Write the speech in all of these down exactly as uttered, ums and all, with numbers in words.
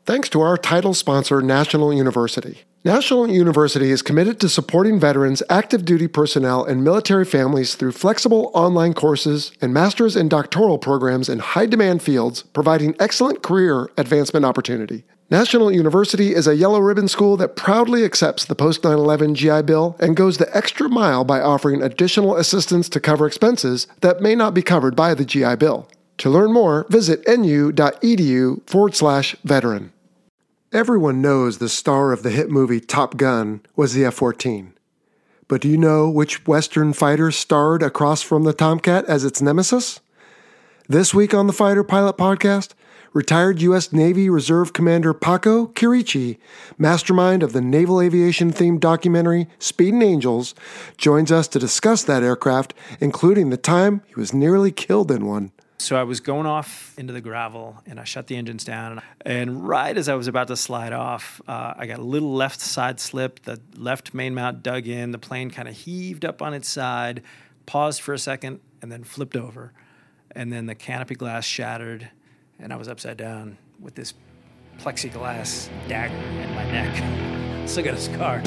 thanks to our title sponsor, National University. National University is committed to supporting veterans, active duty personnel, and military families through flexible online courses and master's and doctoral programs in high-demand fields, providing excellent career advancement opportunity. National University is a yellow ribbon school that proudly accepts the post nine eleven G I Bill and goes the extra mile by offering additional assistance to cover expenses that may not be covered by the G I Bill. To learn more, visit nu.edu forward slash veteran. Everyone knows the star of the hit movie Top Gun was the F fourteen. But do you know which Western fighter starred across from the Tomcat as its nemesis? This week on the Fighter Pilot Podcast, retired U S Navy Reserve Commander Paco Chierici, mastermind of the naval aviation-themed documentary Speedin' Angels, joins us to discuss that aircraft, including the time he was nearly killed in one. So I was going off into the gravel, and I shut the engines down. And right as I was about to slide off, uh, I got a little left side slip. The left main mount dug in. The plane kind of heaved up on its side, paused for a second, and then flipped over. And then the canopy glass shattered, and I was upside down with this plexiglass dagger in my neck. Still got a scar.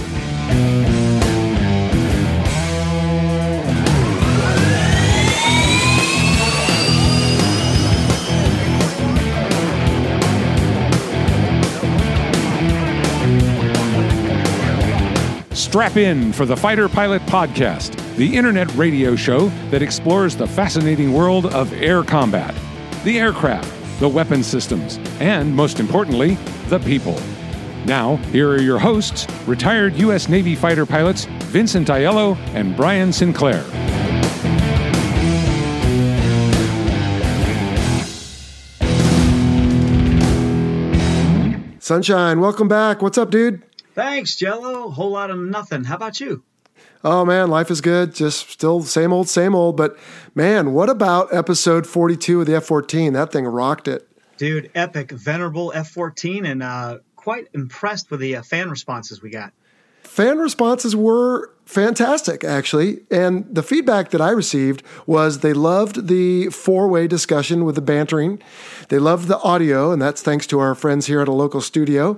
Strap in for the Fighter Pilot Podcast, the internet radio show that explores the fascinating world of air combat, the aircraft, the weapon systems, and, most importantly, the people. Now, here are your hosts, retired U S Navy fighter pilots Vincent Aiello and Brian Sinclair. Sunshine, welcome back. What's up, dude? Thanks, Jello. Whole lot of nothing. How about you? Oh, man, life is good. Just still same old, same old. But, man, what about episode forty-two of the F fourteen? That thing rocked it. Dude, epic, venerable F fourteen, and uh, quite impressed with the uh, fan responses we got. Fan responses were fantastic, actually. And the feedback that I received was they loved the four-way discussion with the bantering. They loved the audio, and that's thanks to our friends here at a local studio.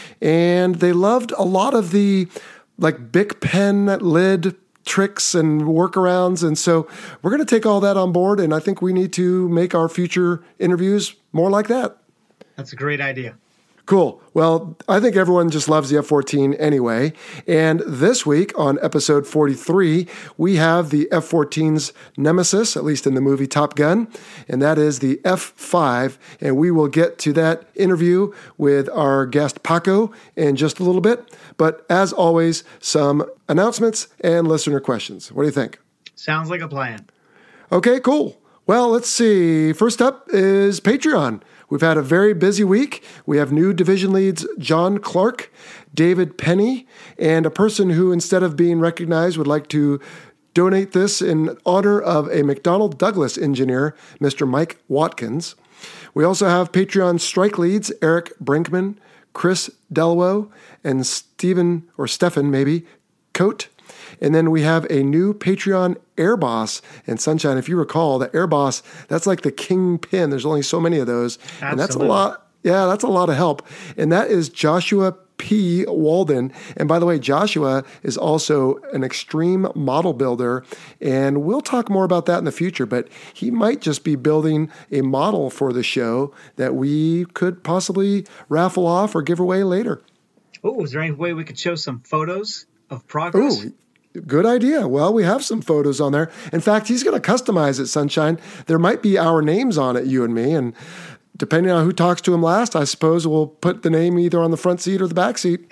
And they loved a lot of the like Bic pen lid tricks and workarounds. And so we're going to take all that on board. And I think we need to make our future interviews more like that. That's a great idea. Cool. Well, I think everyone just loves the F fourteen anyway. And this week on episode forty-three, we have the F fourteen's nemesis, at least in the movie Top Gun, and that is the F five. And we will get to that interview with our guest Paco in just a little bit. But as always, some announcements and listener questions. What do you think? Sounds like a plan. Okay, cool. Well, let's see. First up is Patreon. We've had a very busy week. We have new division leads John Clark, David Penny, and a person who, instead of being recognized, would like to donate this in honor of a McDonnell Douglas engineer, Mister Mike Watkins. We also have Patreon strike leads Eric Brinkman, Chris Delwo, and Stephen, or Stefan maybe, Coate. And then we have a new Patreon Air Boss. And Sunshine, if you recall, the Air Boss, that's like the kingpin. There's only so many of those. Absolutely. And that's a lot. Yeah, that's a lot of help. And that is Joshua P. Walden. And by the way, Joshua is also an extreme model builder. And we'll talk more about that in the future. But he might just be building a model for the show that we could possibly raffle off or give away later. Oh, is there any way we could show some photos of progress? Ooh. Good idea. Well, we have some photos on there. In fact, he's going to customize it, Sunshine. There might be our names on it, you and me. And depending on who talks to him last, I suppose we'll put the name either on the front seat or the back seat.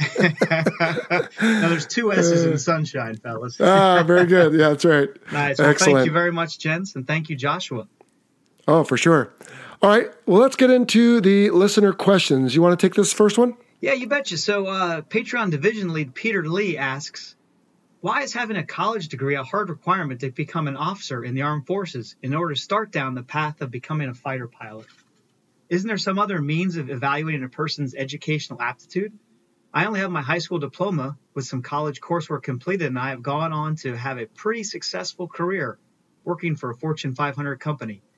Now, there's two S's in Sunshine, fellas. Ah, very good. Yeah, that's right. Nice. Well, Excellent. thank you very much, gents, and thank you, Joshua. Oh, for sure. All right. Well, let's get into the listener questions. You want to take this first one? Yeah, you betcha. So uh, Patreon division lead Peter Lee asks, why is having a college degree a hard requirement to become an officer in the armed forces in order to start down the path of becoming a fighter pilot? Isn't there some other means of evaluating a person's educational aptitude? I only have my high school diploma with some college coursework completed, and I have gone on to have a pretty successful career working for a Fortune five hundred company.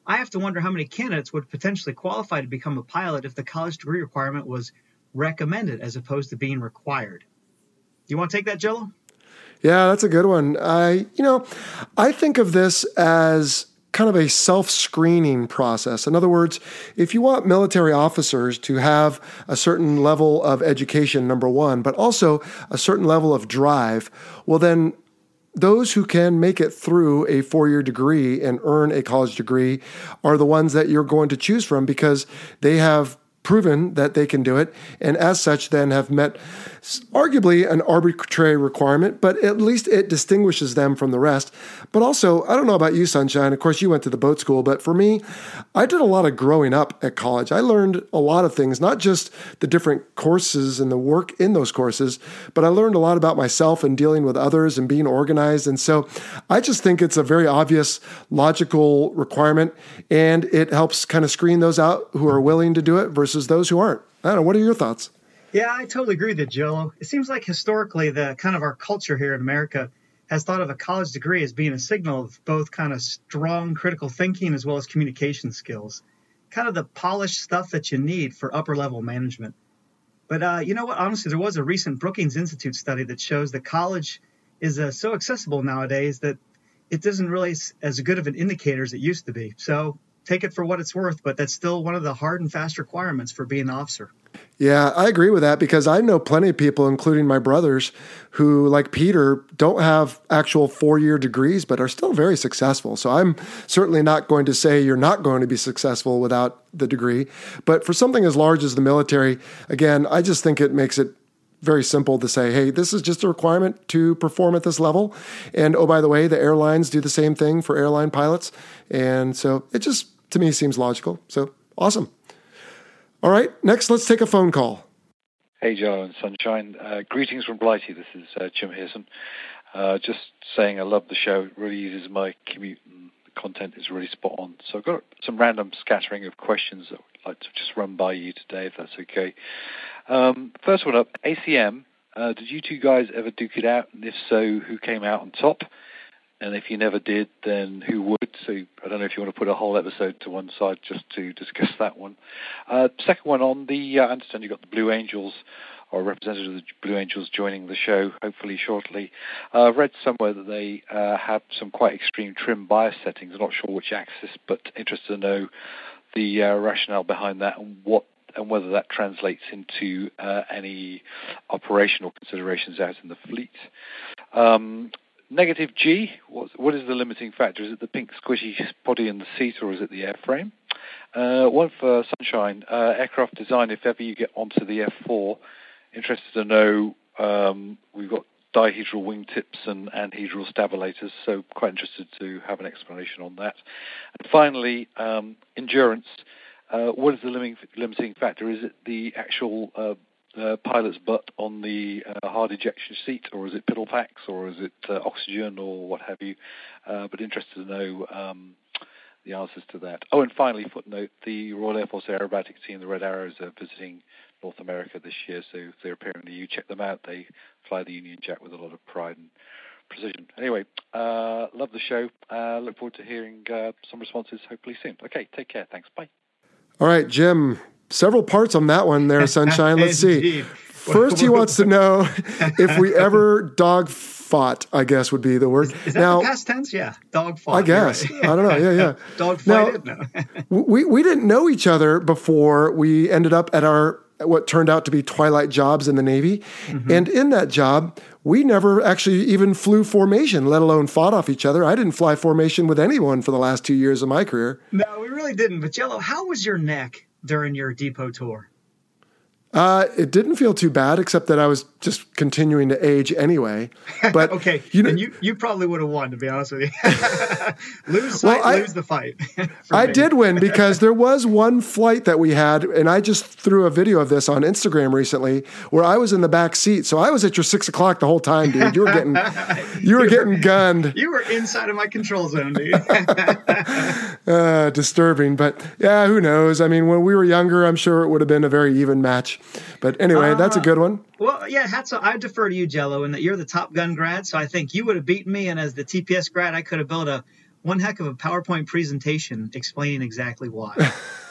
I have to wonder how many candidates would potentially qualify to become a pilot if the college degree requirement was recommended as opposed to being required. You want to take that, Jello? Yeah, that's a good one. I, you know, I think of this as kind of a self-screening process. In other words, if you want military officers to have a certain level of education, number one, but also a certain level of drive, well then those who can make it through a four-year degree and earn a college degree are the ones that you're going to choose from because they have proven that they can do it, and as such then have met arguably an arbitrary requirement, but at least it distinguishes them from the rest. But also, I don't know about you, Sunshine, of course you went to the boat school, but for me, I did a lot of growing up at college. I learned a lot of things, not just the different courses and the work in those courses, but I learned a lot about myself and dealing with others and being organized. And so I just think it's a very obvious, logical requirement, and it helps kind of screen those out who are willing to do it versus those who aren't. I don't know. What are your thoughts? Yeah, I totally agree with you, Jello. It seems like historically the kind of our culture here in America has thought of a college degree as being a signal of both kind of strong critical thinking as well as communication skills, kind of the polished stuff that you need for upper level management. But uh, you know what? Honestly, there was a recent Brookings Institute study that shows that college is uh, so accessible nowadays that it isn't really as good of an indicator as it used to be. So take it for what it's worth, but that's still one of the hard and fast requirements for being an officer. Yeah, I agree with that because I know plenty of people, including my brothers, who, like Peter, don't have actual four-year degrees, but are still very successful. So I'm certainly not going to say you're not going to be successful without the degree. But for something as large as the military, again, I just think it makes it very simple to say, hey, this is just a requirement to perform at this level. And oh, by the way, the airlines do the same thing for airline pilots. And so it just, to me, seems logical. So awesome. All right, next, let's take a phone call. Hey, Joe and Sunshine. Uh, greetings from Blighty. This is uh, Jim Hearson. Uh, just saying I love the show. It really eases my commute, and the content is really spot on. So I've got some random scattering of questions that I'd like to just run by you today, if that's okay. Um, first one up, A C M. Uh, did you two guys ever duke it out? And if so, who came out on top? And if you never did, then who would? So I don't know if you want to put a whole episode to one side just to discuss that one. Uh, second one on the, uh, I understand you've got the Blue Angels, or representative of the Blue Angels joining the show, hopefully shortly. Uh, I've read somewhere that they uh, have some quite extreme trim bias settings. I'm not sure which axis, but interested to know the uh, rationale behind that and what and whether that translates into uh, any operational considerations out in the fleet. Um, Negative G, what, what is the limiting factor? Is it the pink squishy body in the seat, or is it the airframe? Uh, one for Sunshine, uh, aircraft design, if ever you get onto the F four, interested to know, um, we've got dihedral wingtips and anhedral stabilators, so quite interested to have an explanation on that. And finally, um, endurance, uh, what is the limiting, limiting factor? Is it the actual uh, Uh, pilot's butt on the uh, hard ejection seat, or is it pedal packs, or is it uh, oxygen, or what have you? Uh, but interested to know um, the answers to that. Oh, and finally, footnote, the Royal Air Force Aerobatics team, the Red Arrows, are visiting North America this year, so if they're apparently, you check them out, they fly the Union Jack with a lot of pride and precision. Anyway, uh, love the show. Uh, look forward to hearing uh, some responses hopefully soon. Okay, take care. Thanks. Bye. All right, Jim. Several parts on that one there, Sunshine. Let's see. First, he wants to know if we ever dog fought, I guess would be the word. Is, is that now, the past tense? Yeah, dog fought. I guess. Right. I don't know. Yeah, yeah. Dog fighted? No. we, we didn't know each other before we ended up at our what turned out to be twilight jobs in the Navy. Mm-hmm. And in that job, we never actually even flew formation, let alone fought off each other. I didn't fly formation with anyone for the last two years of my career. No, we really didn't. But Jello, how was your neck during your depot tour? Uh, it didn't feel too bad, except that I was just continuing to age anyway. But okay, you know, and you, you probably would have won, to be honest with you. lose sight, well, I, lose the fight. I me. did win because there was one flight that we had, and I just threw a video of this on Instagram recently, where I was in the back seat. So I was at your six o'clock the whole time, dude. You were getting, you were you getting were, gunned. You were inside of my control zone, dude. uh, disturbing, but yeah, who knows? I mean, when we were younger, I'm sure it would have been a very even match. But anyway, uh, that's a good one. Well, yeah, hats off. I defer to you, Jello, in that you're the Top Gun grad, so I think you would have beaten me, and as the T P S grad, I could have built a one heck of a PowerPoint presentation explaining exactly why.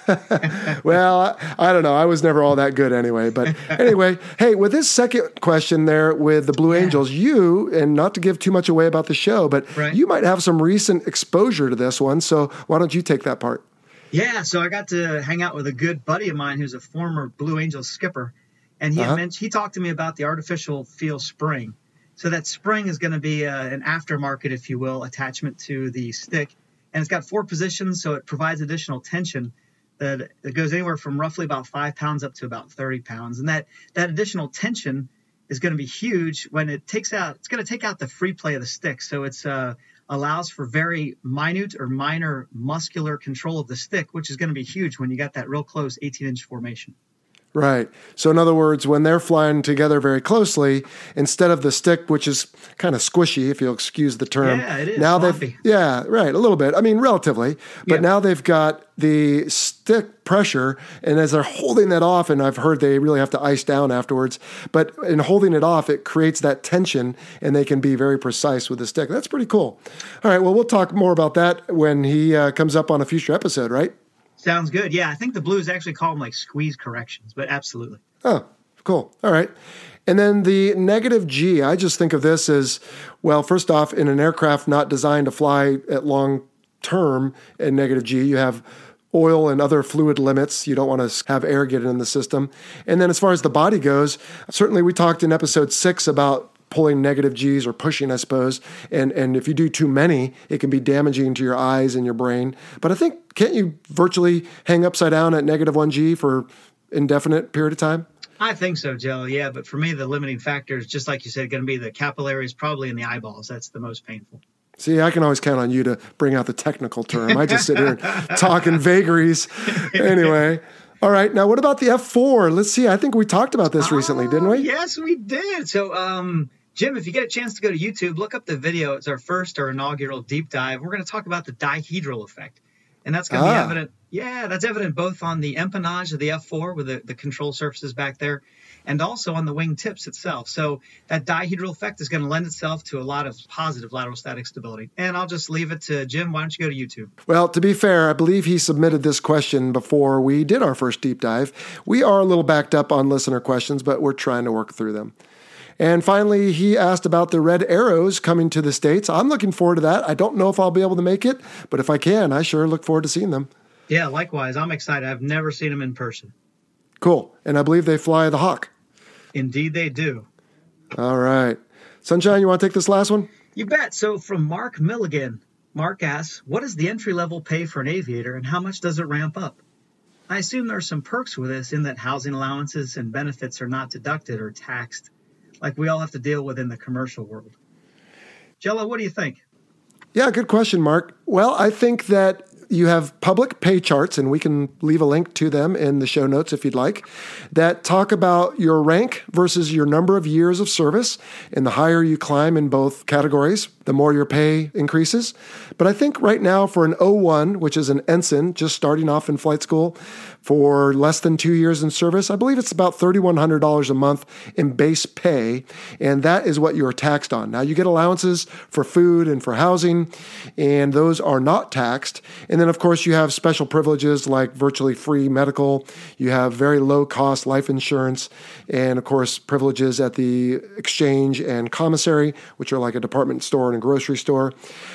Well, I, I don't know. I was never all that good anyway. But anyway, hey, with this second question there with the Blue Yeah. Angels, you, and not to give too much away about the show, but Right. you might have some recent exposure to this one. So why don't you take that part? Yeah, so I got to hang out with a good buddy of mine who's a former Blue Angels skipper, and he had Uh-huh. mentioned, he talked to me about the artificial feel spring. So that spring is going to be uh, an aftermarket, if you will, attachment to the stick, and it's got four positions, so it provides additional tension that it goes anywhere from roughly about five pounds up to about thirty pounds, and that that additional tension is going to be huge when it takes out. It's going to take out the free play of the stick, so it's uh, allows for very minute or minor muscular control of the stick, which is going to be huge when you got that real close eighteen inch formation. Right. So in other words, when they're flying together very closely, instead of the stick, which is kind of squishy, if you'll excuse the term. Yeah, it is Now they've, floppy. yeah, right, a little bit. I mean, relatively. But Yeah. now they've got the stick pressure, and as they're holding that off, and I've heard they really have to ice down afterwards, but in holding it off, it creates that tension, and they can be very precise with the stick. That's pretty cool. All right, well, we'll talk more about that when he uh, comes up on a future episode, right? Sounds good. Yeah, I think the Blues actually call them like squeeze corrections, but absolutely. Oh, cool. All right. And then the negative G, I just think of this as, well, first off, in an aircraft not designed to fly at long term in negative G, you have oil and other fluid limits. You don't want to have air get in the system. And then as far as the body goes, certainly we talked in episode six about pulling negative G's or pushing, I suppose. And and if you do too many, it can be damaging to your eyes and your brain. But I think, can't you virtually hang upside down at negative one G for indefinite period of time? I think so, Joe. Yeah, but for me, the limiting factor is just like you said, going to be the capillaries, probably in the eyeballs. That's the most painful. See, I can always count on you to bring out the technical term. I just sit here and talk in vagaries. Anyway. All right. Now, what about the F four? Let's see. I think we talked about this recently, didn't we? Yes, we did. So, um, Jim, if you get a chance to go to YouTube, look up the video. It's our first or inaugural deep dive. We're going to talk about the dihedral effect. And that's going to Ah. be evident. Yeah, that's evident both on the empennage of the F four with the, the control surfaces back there and also on the wing tips itself. So that dihedral effect is going to lend itself to a lot of positive lateral static stability. And I'll just leave it to Jim. Why don't you go to YouTube? Well, to be fair, I believe he submitted this question before we did our first deep dive. We are a little backed up on listener questions, but we're trying to work through them. And finally, he asked about the Red Arrows coming to the States. I'm looking forward to that. I don't know if I'll be able to make it, but if I can, I sure look forward to seeing them. Yeah, likewise. I'm excited. I've never seen them in person. Cool. And I believe they fly the Hawk. Indeed, they do. All right. Sunshine, you want to take this last one? You bet. So from Mark Milligan, Mark asks, what is the entry-level pay for an aviator and how much does it ramp up? I assume there are some perks with this in that housing allowances and benefits are not deducted or taxed, like we all have to deal with in the commercial world. Jello, what do you think? Yeah, good question, Mark. Well, I think that you have public pay charts, and we can leave a link to them in the show notes if you'd like, that talk about your rank versus your number of years of service. And the higher you climb in both categories, the more your pay increases. But I think right now for an O one, which is an ensign just starting off in flight school, for less than two years in service, I believe it's about three thousand one hundred dollars a month in base pay, and that is what you're taxed on. Now, you get allowances for food and for housing, and those are not taxed. And then, of course, you have special privileges like virtually free medical. You have very low-cost life insurance, and, of course, privileges at the exchange and commissary, which are like a department store and a grocery store.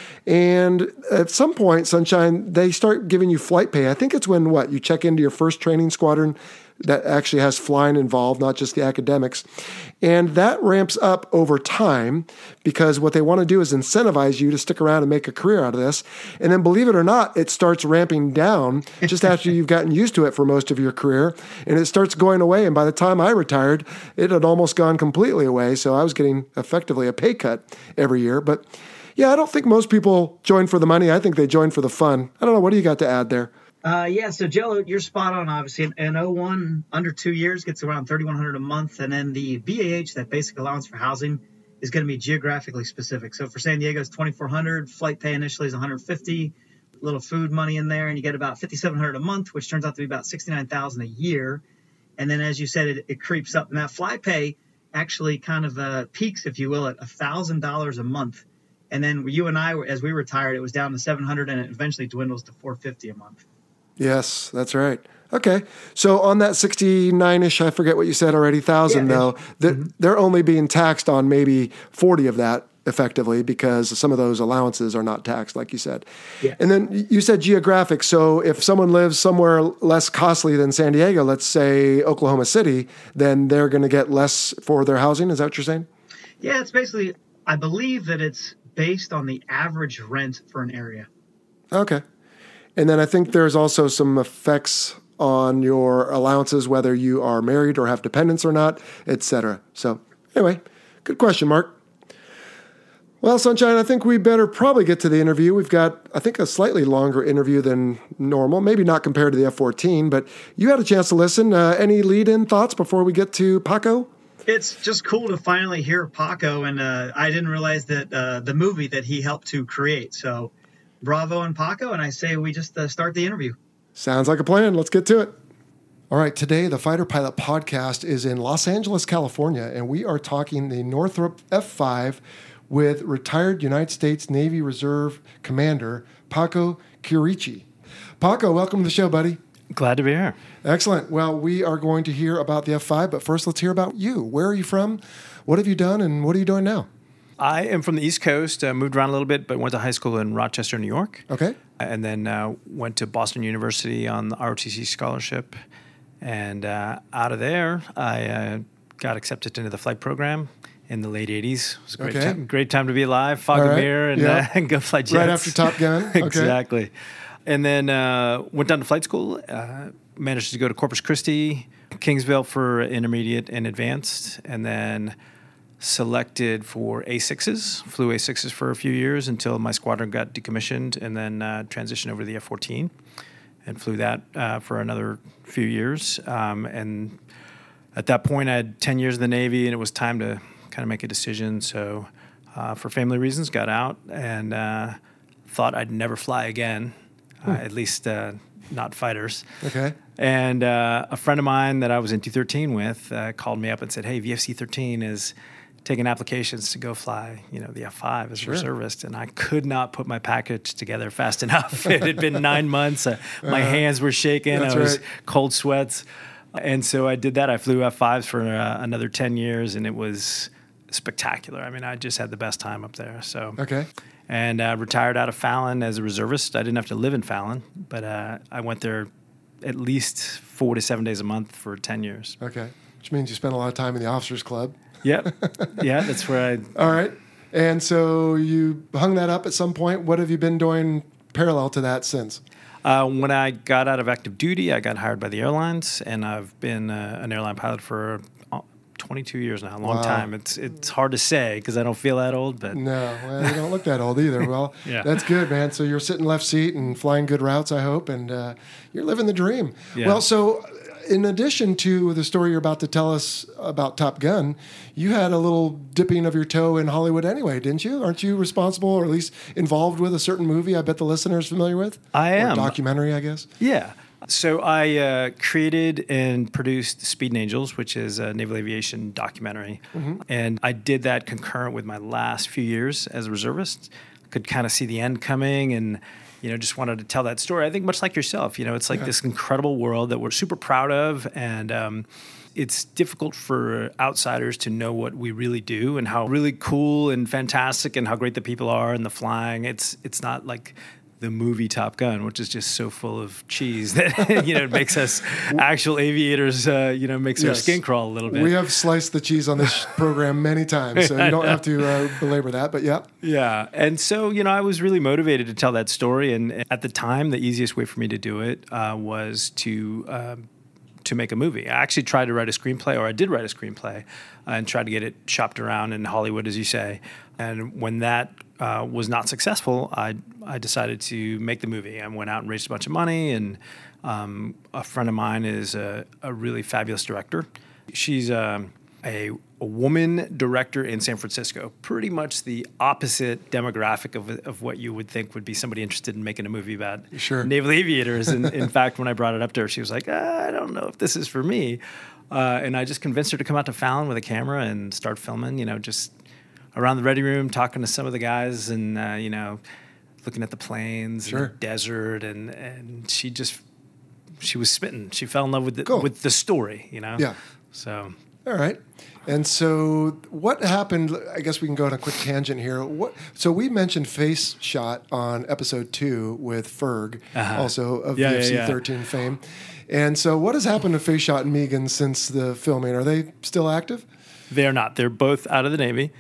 And at some point, Sunshine, they start giving you flight pay. I think it's when, what, you check into your first training squadron that actually has flying involved, not just the academics. And that ramps up over time because what they want to do is incentivize you to stick around and make a career out of this. And then, believe it or not, it starts ramping down just after you've gotten used to it for most of your career. And it starts going away. And by the time I retired, it had almost gone completely away. So I was getting effectively a pay cut every year. But yeah, I don't think most people join for the money. I think they join for the fun. I don't know. What do you got to add there? Uh, yeah, so Jello, you're spot on, obviously. An O one under two years gets around thirty-one hundred dollars a month. And then the B A H, that basic allowance for housing, is going to be geographically specific. So for San Diego, it's twenty-four hundred dollars. Flight pay initially is one hundred fifty dollars. Little food money in there, and you get about fifty-seven hundred dollars a month, which turns out to be about sixty-nine thousand dollars a year. And then, as you said, it, it creeps up. And that fly pay actually kind of uh, peaks, if you will, at one thousand dollars a month And then you and I, as we retired, it was down to seven hundred, and it eventually dwindles to four hundred fifty a month. Yes, that's right. Okay. So on that sixty-nine-ish, I forget what you said already, thousand Yeah, though, they're, mm-hmm. they're only being taxed on maybe forty of that effectively because some of those allowances are not taxed, like you said. Yeah. And then you said geographic. So if someone lives somewhere less costly than San Diego, let's say Oklahoma City, then they're going to get less for their housing. Is that what you're saying? Yeah, it's basically, I believe that it's based on the average rent for an area. Okay. And then I think there's also some effects on your allowances, whether you are married or have dependents or not, et cetera. So anyway, good question, Mark. Well, Sunshine, I think we better probably get to the interview. We've got, I think, a slightly longer interview than normal, maybe not compared to the F fourteen, but you had a chance to listen. Uh, any lead-in thoughts before we get to Paco? It's just cool to finally hear Paco, and uh, I didn't realize that uh, the movie that he helped to create. So bravo and Paco, and I say we just uh, start the interview. Sounds like a plan. Let's get to it. All right, today the Fighter Pilot Podcast is in Los Angeles, California, and we are talking the Northrop F five with retired United States Navy Reserve Commander Paco Chierici. Paco, welcome to the show, buddy. Glad to be here. Excellent. Well, we are going to hear about the F five, but first let's hear about you. Where are you from? What have you done, and what are you doing now? I am from the East Coast, uh, moved around a little bit, but went to high school in Rochester, New York. Okay. And then uh, went to Boston University on the R O T C scholarship. And uh, out of there, I uh, got accepted into the flight program in the late eighties. It was a great, okay. time, great time to be alive, fog right. a mirror, and, yeah. uh, and go fly jets. Right after Top Gun. Okay. Exactly. And then uh, went down to flight school, uh, managed to go to Corpus Christi, Kingsville for intermediate and advanced, and then selected for A sixes, flew A sixes for a few years until my squadron got decommissioned, and then uh, transitioned over to the F fourteen and flew that uh, for another few years. Um, and at that point, I had ten years in the Navy, and it was time to kind of make a decision. So uh, for family reasons, got out and uh, thought I'd never fly again, hmm. uh, at least uh, not fighters. Okay. And uh, a friend of mine that I was in T thirteen with uh, called me up and said, hey, V F C thirteen is taking applications to go fly, you know, the F five as sure. a reservist. And I could not put my package together fast enough. It had been nine months. Uh, my uh, hands were shaking. I was right. cold sweats. And so I did that. I flew F fives for uh, another ten years, and it was spectacular. I mean, I just had the best time up there. So okay. And uh, retired out of Fallon as a reservist. I didn't have to live in Fallon, but uh, I went there at least four to seven days a month for ten years. Okay. Which means you spent a lot of time in the officers club. Yep. Yeah, that's where I... All right. And so you hung that up at some point. What have you been doing parallel to that since? Uh, when I got out of active duty, I got hired by the airlines, and I've been uh, an airline pilot for twenty-two years now, a long wow. time. It's it's hard to say because I don't feel that old, but... No, well, you don't look that old either. Well, yeah. That's good, man. So you're sitting left seat and flying good routes, I hope, and uh, you're living the dream. Yeah. Well, so... in addition to the story you're about to tell us about Top Gun, you had a little dipping of your toe in Hollywood anyway, didn't you? Aren't you responsible or at least involved with a certain movie I bet the listener's familiar with? I am. Or documentary, I guess. Yeah. So I uh, created and produced Speed and Angels, which is a naval aviation documentary. Mm-hmm. And I did that concurrent with my last few years as a reservist. Could kind of see the end coming and... you know, just wanted to tell that story. I think much like yourself, you know, it's like yeah. this incredible world that we're super proud of. And um, it's difficult for outsiders to know what we really do and how really cool and fantastic and how great the people are and the flying. It's it's not like the movie Top Gun, which is just so full of cheese that, you know, it makes us actual aviators, uh, you know, makes yes. our skin crawl a little bit. We have sliced the cheese on this program many times, so you don't have to uh, belabor that, but yeah. Yeah. And so, you know, I was really motivated to tell that story. And at the time, the easiest way for me to do it uh, was to... Um, to make a movie. I actually tried to write a screenplay, or I did write a screenplay, uh, and tried to get it shopped around in Hollywood, as you say. And when that uh, was not successful, I I decided to make the movie. I went out and raised a bunch of money, and um, a friend of mine is a, a really fabulous director. She's um, a, a woman director in San Francisco, pretty much the opposite demographic of, of what you would think would be somebody interested in making a movie about sure. naval aviators. And in fact, when I brought it up to her, she was like, ah, I don't know if this is for me. Uh, and I just convinced her to come out to Fallon with a camera and start filming, you know, just around the ready room talking to some of the guys and, uh, you know, looking at the plains Sure. and the desert. And, and she just, she was smitten. She fell in love with the, Cool. with the story, you know? Yeah. So. All right. And so what happened, I guess we can go on a quick tangent here. What? So we mentioned Face Shot on episode two with Ferg, Uh-huh. also of Yeah, U yeah, F C yeah. thirteen fame. And so what has happened to Face Shot and Megan since the filming? Are they still active? They're not. They're both out of the Navy.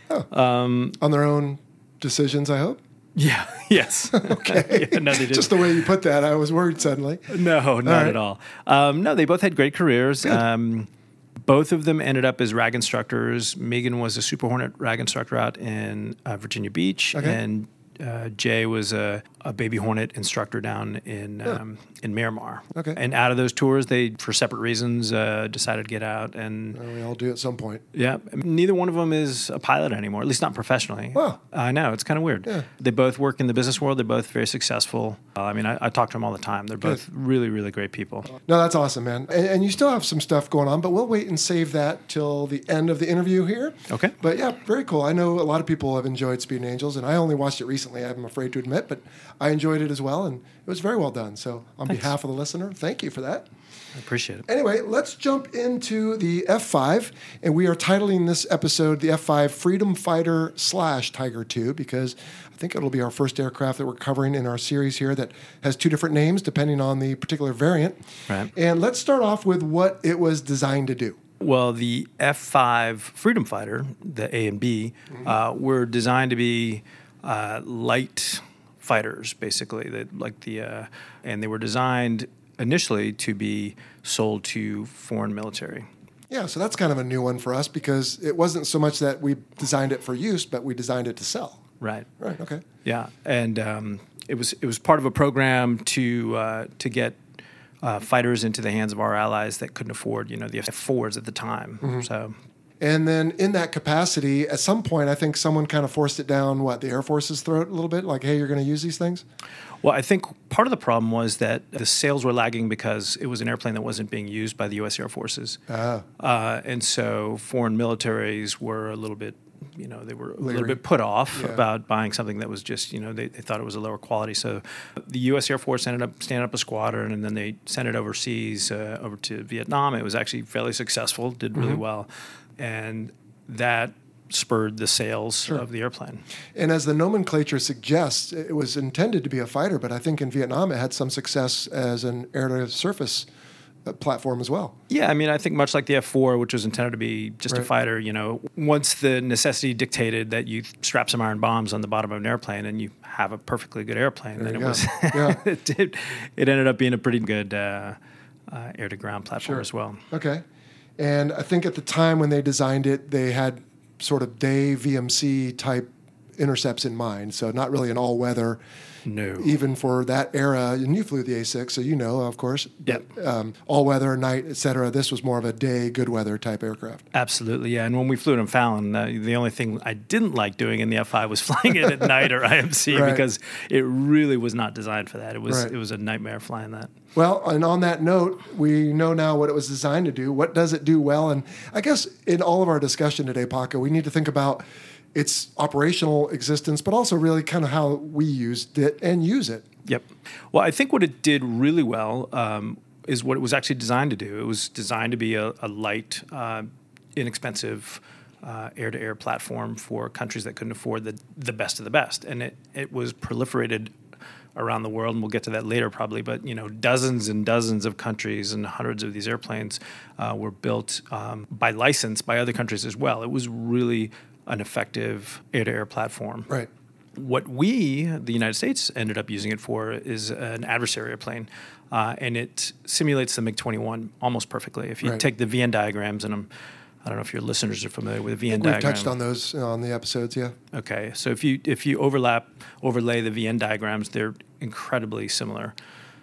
On their own decisions, I hope? Yeah. Yes. Okay. Yeah, no, they didn't. Just the way you put that, I was worried suddenly. No, not right. at all. Um, no, they both had great careers. Um, both of them ended up as rag instructors. Megan was a Super Hornet rag instructor out in uh, Virginia Beach, Okay. and uh, Jay was a, a Baby Hornet instructor down in um, in Miramar. Okay. And out of those tours, they, for separate reasons, uh, decided to get out. And Uh, We all do at some point. yeah, neither one of them is a pilot anymore, at least not professionally. Wow. I know, it's kind of weird. Yeah. They both work in the business world. They're both very successful. Uh, I mean, I, I talk to them all the time. They're both really, really great people. No, that's awesome, man. And, and you still have some stuff going on, but we'll wait and save that till the end of the interview here. Okay. But yeah, very cool. I know a lot of people have enjoyed Speed and Angels, and I only watched it recently, I'm afraid to admit, but I enjoyed it as well, and it was very well done. So on Thanks. behalf of the listener, thank you for that. I appreciate it. Anyway, let's jump into the F five, and we are titling this episode the F five Freedom Fighter slash Tiger two because I think it'll be our first aircraft that we're covering in our series here that has two different names depending on the particular variant. Right. And let's start off with what it was designed to do. Well, the F five Freedom Fighter, the A and B, Mm-hmm. uh, were designed to be uh, light fighters, basically. They, like the, uh, and they were designed initially to be sold to foreign military. Yeah, so that's kind of a new one for us because it wasn't so much that we designed it for use, but we designed it to sell. Right. Right, okay. Yeah, and um, it was it was part of a program to uh, to get uh, fighters into the hands of our allies that couldn't afford, you know, the F fours at the time. Mm-hmm. So. And then in that capacity, at some point, I think someone kind of forced it down, what, the Air Force's throat a little bit? Like, hey, you're going to use these things? Well, I think part of the problem was that the sales were lagging because it was an airplane that wasn't being used by the U S Air Forces. Ah. Uh, and so foreign militaries were a little bit, you know, they were a Leery. little bit put off Yeah. about buying something that was just, you know, they, they thought it was a lower quality. So the U S Air Force ended up standing up a squadron, and then they sent it overseas, uh, over to Vietnam. It was actually fairly successful, did really Mm-hmm. well. And that spurred the sales Sure. of the airplane. And as the nomenclature suggests, it was intended to be a fighter, but I think in Vietnam it had some success as an air-to-surface uh, platform as well. Yeah, I mean, I think much like the F four, which was intended to be just a Right. fighter, you know, once the necessity dictated that you strap some iron bombs on the bottom of an airplane and you have a perfectly good airplane, There then it you go. was, Yeah. it, did, it ended up being a pretty good uh, uh, air-to-ground platform Sure. as well. Okay. And I think at the time when they designed it, they had sort of day V M C type intercepts in mind. So not really an all-weather, No. even for that era. And you flew the A six, so you know, of course. Yep. But, um, all-weather, night, et cetera. This was more of a day, good-weather type aircraft. Absolutely, yeah. And when we flew it in Fallon, uh, the only thing I didn't like doing in the F five was flying it at night or I M C Right. because it really was not designed for that. It was Right. it was a nightmare flying that. Well, and on that note, we know now what it was designed to do. What does it do well? And I guess in all of our discussion today, Paco, we need to think about its operational existence, but also really kind of how we used it and use it. Yep. Well, I think what it did really well um, is what it was actually designed to do. It was designed to be a, a light, uh, inexpensive uh, air-to-air platform for countries that couldn't afford the the best of the best, and it it was proliferated around the world, and we'll get to that later probably, but you know, dozens and dozens of countries and hundreds of these airplanes uh, were built um, by license by other countries as well. It was really an effective air-to-air platform. Right. What we, the United States, ended up using it for is an adversary airplane, uh, and it simulates the MiG twenty-one almost perfectly. If you Right. take the V N diagrams, and I'm, I don't know if your listeners are familiar with the V N We've diagram. touched on those uh, on the episodes, yeah. Okay, so if you if you overlap overlay the V N diagrams, they're incredibly similar.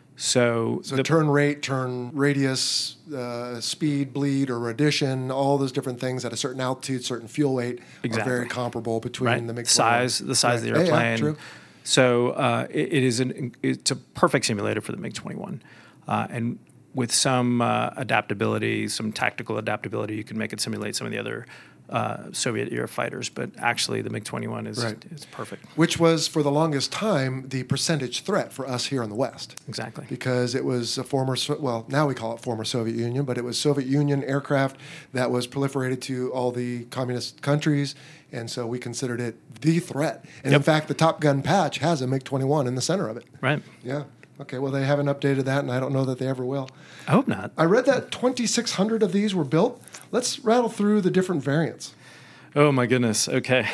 So, So the, turn rate, turn radius, uh, speed, bleed, or addition, all those different things at a certain altitude, certain fuel weight Exactly. are very comparable between right, the MiG size, the size Right. of the Yeah, yeah, airplane. true. So uh, it, it is an it's a perfect simulator for the MiG twenty-one, uh, and with some uh, adaptability, some tactical adaptability, you can make it simulate some of the other uh, Soviet-era fighters. But actually, the MiG twenty-one is, Right. is perfect. Which was, for the longest time, the percentage threat for us here in the West. Exactly. Because it was a former, So- well, now we call it former Soviet Union, but it was Soviet Union aircraft that was proliferated to all the communist countries, and so we considered it the threat. And in Yep. fact, the Top Gun patch has a MiG twenty-one in the center of it. Right. Yeah. Okay, well, they haven't updated that, and I don't know that they ever will. I hope not. I read that twenty-six hundred of these were built. Let's rattle through the different variants. Oh, my goodness. Okay.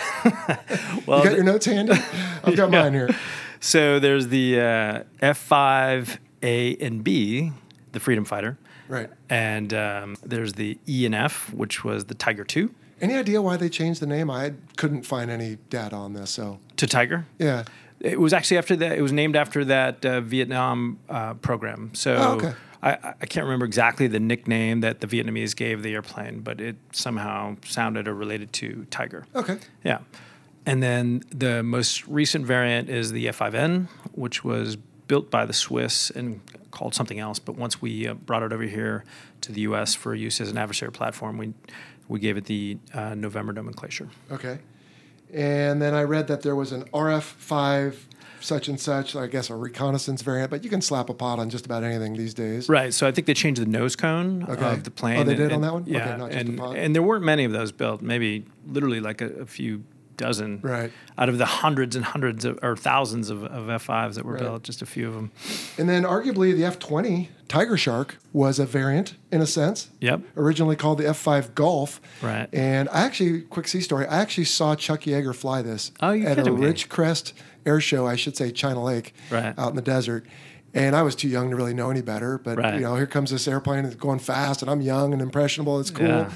well, You got your notes handy? I've got Yeah. mine here. So there's the uh, F five A and B, the Freedom Fighter. Right. And um, there's the E and F, which was the Tiger two. Any idea why they changed the name? I couldn't find any data on this, so. To Tiger? Yeah. It was actually after that. It was named after that uh, Vietnam uh, program. So Oh, okay. I, I can't remember exactly the nickname that the Vietnamese gave the airplane, but it somehow sounded or related to Tiger. Okay. Yeah. And then the most recent variant is the F five N, which was built by the Swiss and called something else. But once we uh, brought it over here to the U S for use as an adversary platform, we we gave it the uh, November nomenclature. Okay. And then I read that there was an R F five such and such, I guess a reconnaissance variant, but you can slap a pot on just about anything these days. Right. So I think they changed the nose cone Okay. of the plane. Oh, they and- did on and- that one? Yeah. Okay, not just and, the pod. and there weren't many of those built, maybe literally like a, a few dozen. Right. Out of the hundreds and hundreds of, or thousands of, of F fives that were Right. built, just a few of them. And then arguably the F twenty Tiger Shark was a variant in a sense. Yep. Originally called the F five Golf. Right. And I actually, quick sea story, I actually saw Chuck Yeager fly this Oh, you at a kidding me? Ridgecrest air show, I should say China Lake, Right. out in the desert. And I was too young to really know any better. But, Right. you know, here comes this airplane. It's going fast, and I'm young and impressionable. It's cool. Yeah.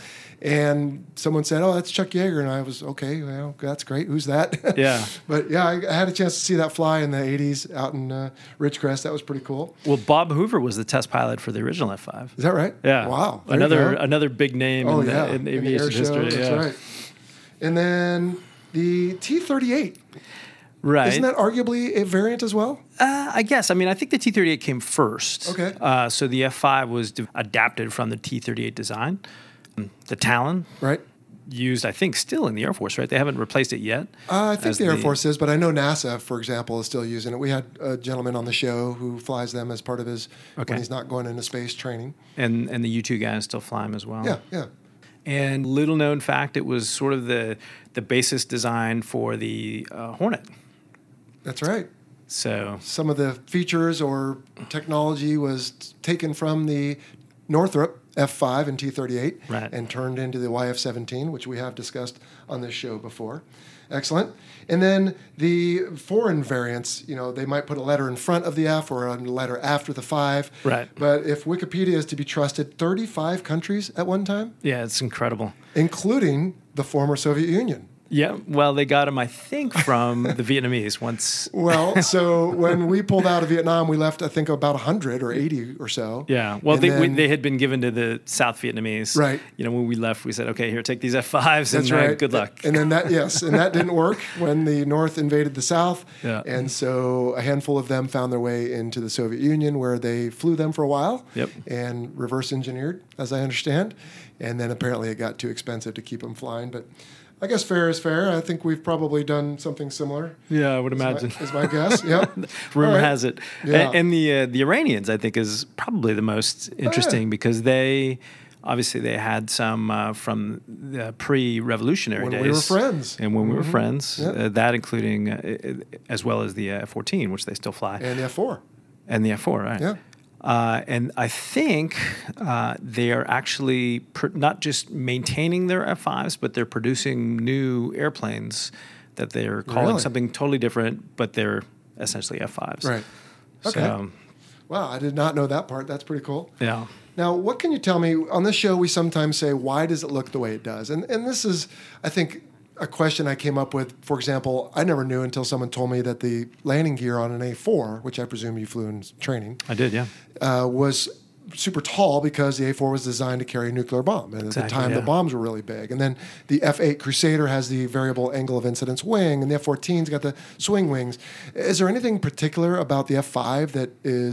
And someone said, oh, that's Chuck Yeager. And I was, okay, well, that's great. Who's that? Yeah. But, yeah, I, I had a chance to see that fly in the eighties out in uh, Ridgecrest. That was pretty cool. Well, Bob Hoover was the test pilot for the original F five. Is that right? Yeah. Wow. There you Another go. another big name Oh, in, yeah. the, in In the aviation air show, history. that's yeah. right. And then the T thirty-eight. Right. Isn't that arguably a variant as well? Uh, I guess. I mean, I think the T thirty-eight came first. Okay. Uh, so the F five was de- adapted from the T thirty-eight design. The Talon, Right. used, I think, still in the Air Force, right? They haven't replaced it yet. Uh, I think as the Air Force is, but I know NASA, for example, is still using it. We had a gentleman on the show who flies them as part of his, Okay. when he's not going into space training. And and the U two guys still fly them as well. Yeah, yeah. And little known fact, it was sort of the the basis design for the uh, Hornet. That's right. So Some of the features or technology was t- taken from the Northrop F five and T thirty-eight Right. and turned into the Y F seventeen, which we have discussed on this show before. Excellent. And then the foreign variants, you know, they might put a letter in front of the F or a letter after the five. Right. But if Wikipedia is to be trusted, thirty-five countries at one time, yeah, it's incredible. including the former Soviet Union. Yeah, well, they got them, I think, from the Vietnamese once. Well, so when we pulled out of Vietnam, we left, I think, about one hundred or eighty or so. Yeah, well, And they, we, then- they had been given to the South Vietnamese. Right. You know, when we left, we said, okay, here, take these F fives That's and uh, right. good luck. And then that, yes, and that didn't work when the North invaded the South. Yeah. And so a handful of them found their way into the Soviet Union, where they flew them for a while. Yep. And reverse engineered, as I understand. And then apparently it got too expensive to keep them flying. But I guess fair is fair. I think we've probably done something similar. Yeah, I would Is my- imagine. Is my guess. Yep. Rumor All right. has it. Yeah. And, and the uh, the Iranians, I think, is probably the most interesting because they obviously they had some uh, from the pre-revolutionary When days. we were friends. And when we were friends, Yep. uh, that including uh, as well as the uh, F fourteen, which they still fly, And the F four. and the F four, right? Yeah. Uh, and I think uh, they are actually pr- not just maintaining their F fives, but they're producing new airplanes that they're calling Really? something totally different, but they're essentially F fives. Right. Okay. So, Wow, I did not know that part. That's pretty cool. yeah. Now, what can you tell me? On this show, we sometimes say, why does it look the way it does? And and this is, I think, a question I came up with. For example, I never knew until someone told me that the landing gear on an A four, which I presume you flew in training, I did, yeah. uh, was super tall because the A four was designed to carry a nuclear bomb. And at Exactly, the time, yeah. the bombs were really big. And then the F eight Crusader has the variable angle of incidence wing, and the F fourteen's got the swing wings. Is there anything particular about the F five that is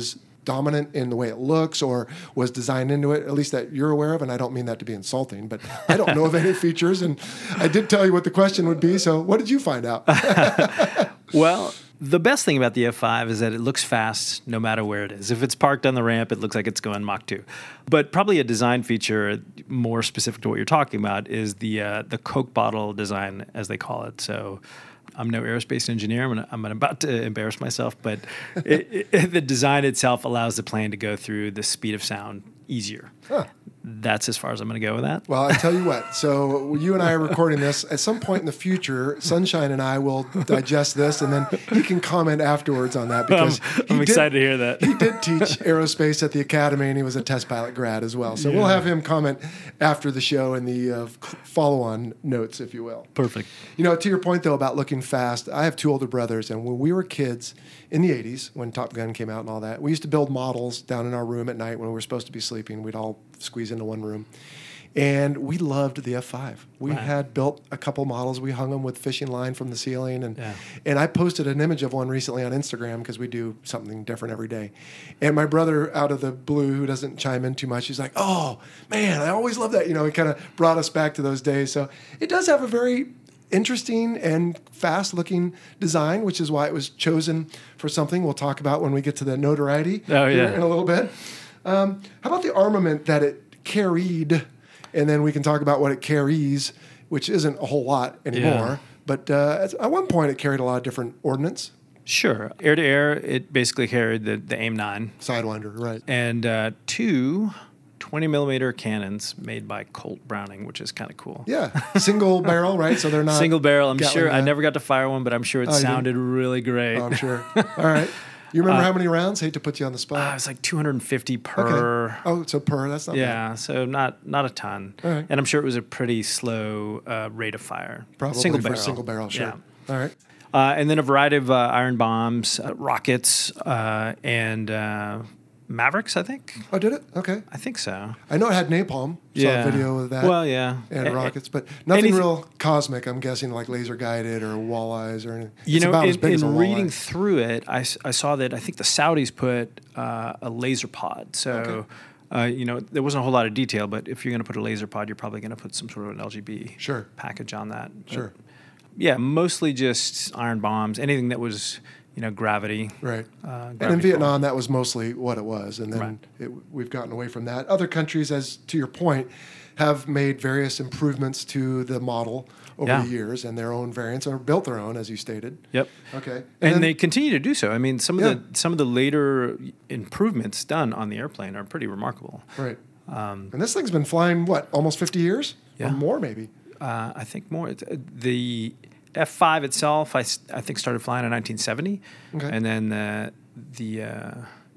dominant in the way it looks or was designed into it, at least that you're aware of, and I don't mean that to be insulting, but I don't know of any features, and I did tell you what the question would be, so what did you find out? Well, the best thing about the F five is that it looks fast no matter where it is. If it's parked on the ramp, it looks like it's going Mach two. But probably a design feature more specific to what you're talking about is the uh, the Coke bottle design, as they call it. So I'm no aerospace engineer. I'm, gonna, I'm about to embarrass myself, but it, it, the design itself allows the plane to go through the speed of sound easier. Huh. That's as far as I'm going to go with that. Well, I tell you what. So you and I are recording this. At some point in the future, Sunshine and I will digest this, and then he can comment afterwards on that because um, I'm he excited did, to hear that. He did teach aerospace at the academy, and he was a test pilot grad as well. So yeah. We'll have him comment after the show in the uh, follow-on notes, if you will. Perfect. You know, to your point though about looking fast, I have two older brothers, and when we were kids in the eighties, when Top Gun came out and all that, we used to build models down in our room at night when we were supposed to be sleeping. We'd all squeeze into one room. And we loved the F five. We right. had built a couple models. We hung them with fishing line from the ceiling. And yeah. and I posted an image of one recently on Instagram because we do something different every day. And my brother, out of the blue, who doesn't chime in too much, he's like, oh, man, I always love that. You know, it kind of brought us back to those days. So it does have a very interesting and fast-looking design, which is why it was chosen for something we'll talk about when we get to the notoriety oh, yeah. in a little bit. Um, how about the armament that it carried? And then we can talk about what it carries, which isn't a whole lot anymore. Yeah. But uh, at one point, it carried a lot of different ordnance. Sure. Air-to-air, it basically carried the, the AIM nine. Sidewinder, right. And uh, two twenty millimeter cannons made by Colt Browning, which is kind of cool. Yeah. Single barrel, right? So they're not... Single barrel. I'm Gatling sure. gun. I never got to fire one, but I'm sure it Oh, sounded really great. Oh, I'm sure. All right. You remember uh, how many rounds? Hate to put you on the spot. Uh, it was like two hundred fifty per. Okay. Oh, so per. That's not yeah, bad. so not not a ton. All right. And I'm sure it was a pretty slow uh, rate of fire. Probably single for barrel. single barrel, sure. Yeah. All right. Uh, and then a variety of uh, iron bombs, uh, rockets, uh, and uh, Mavericks, I think. Oh, did it? Okay. I think so. I know it had napalm. Yeah. Saw a video of that. Well, yeah. And A- rockets, but nothing anything- real cosmic. I'm guessing like laser guided or walleyes or anything. You It's know, about as in, big as a in reading walleye. through it, I, s- I saw that I think the Saudis put uh, a laser pod. So, Okay. uh, you know, there wasn't a whole lot of detail, but if you're going to put a laser pod, you're probably going to put some sort of an L G B Sure. package on that. But, Sure. yeah, mostly just iron bombs, anything that was, you know, gravity. Right. Uh, And in gravity Vietnam, that was mostly what it was. And then Right. it, we've gotten away from that. Other countries, as to your point, have made various improvements to the model over Yeah. the years and their own variants or built their own, as you stated. Yep. Okay. And, then- they continue to do so. I mean, some of Yeah. the some of the later improvements done on the airplane are pretty remarkable. Right. Um, And this thing's been flying, what, almost fifty years? Yeah. Or more, maybe. Uh, I think more. It's, uh, The F five itself, I, s- I think, started flying in nineteen seventy. Okay. And then the the uh,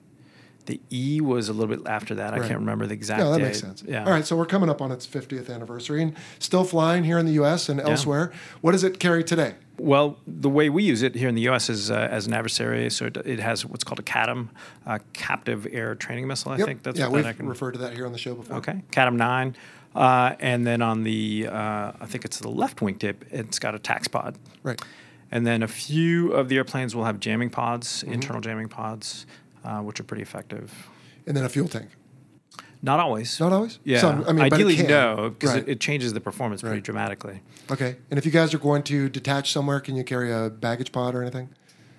the E was a little bit after that. I Right. can't remember the exact No, that date. makes sense. Yeah. All right, so we're coming up on its fiftieth anniversary and still flying here in the U S and elsewhere. What does it carry today? Well, the way we use it here in the U S is uh, as an adversary. So it, it has what's called a C A T M, uh, Captive Air Training Missile, I Yep. think. That's yeah, what we've that I can, referred to that here on the show before. Okay, C A T M nine. Uh, and then on the, uh, I think it's the left wingtip, it's got a tax pod. Right. And then a few of the airplanes will have jamming pods, Mm-hmm. internal jamming pods, uh, which are pretty effective. And then a fuel tank. Not always. Not always? Yeah. Some- I mean, but it Ideally, can. no, because Right. it, it changes the performance pretty Right. dramatically. Okay. And if you guys are going to detach somewhere, can you carry a baggage pod or anything?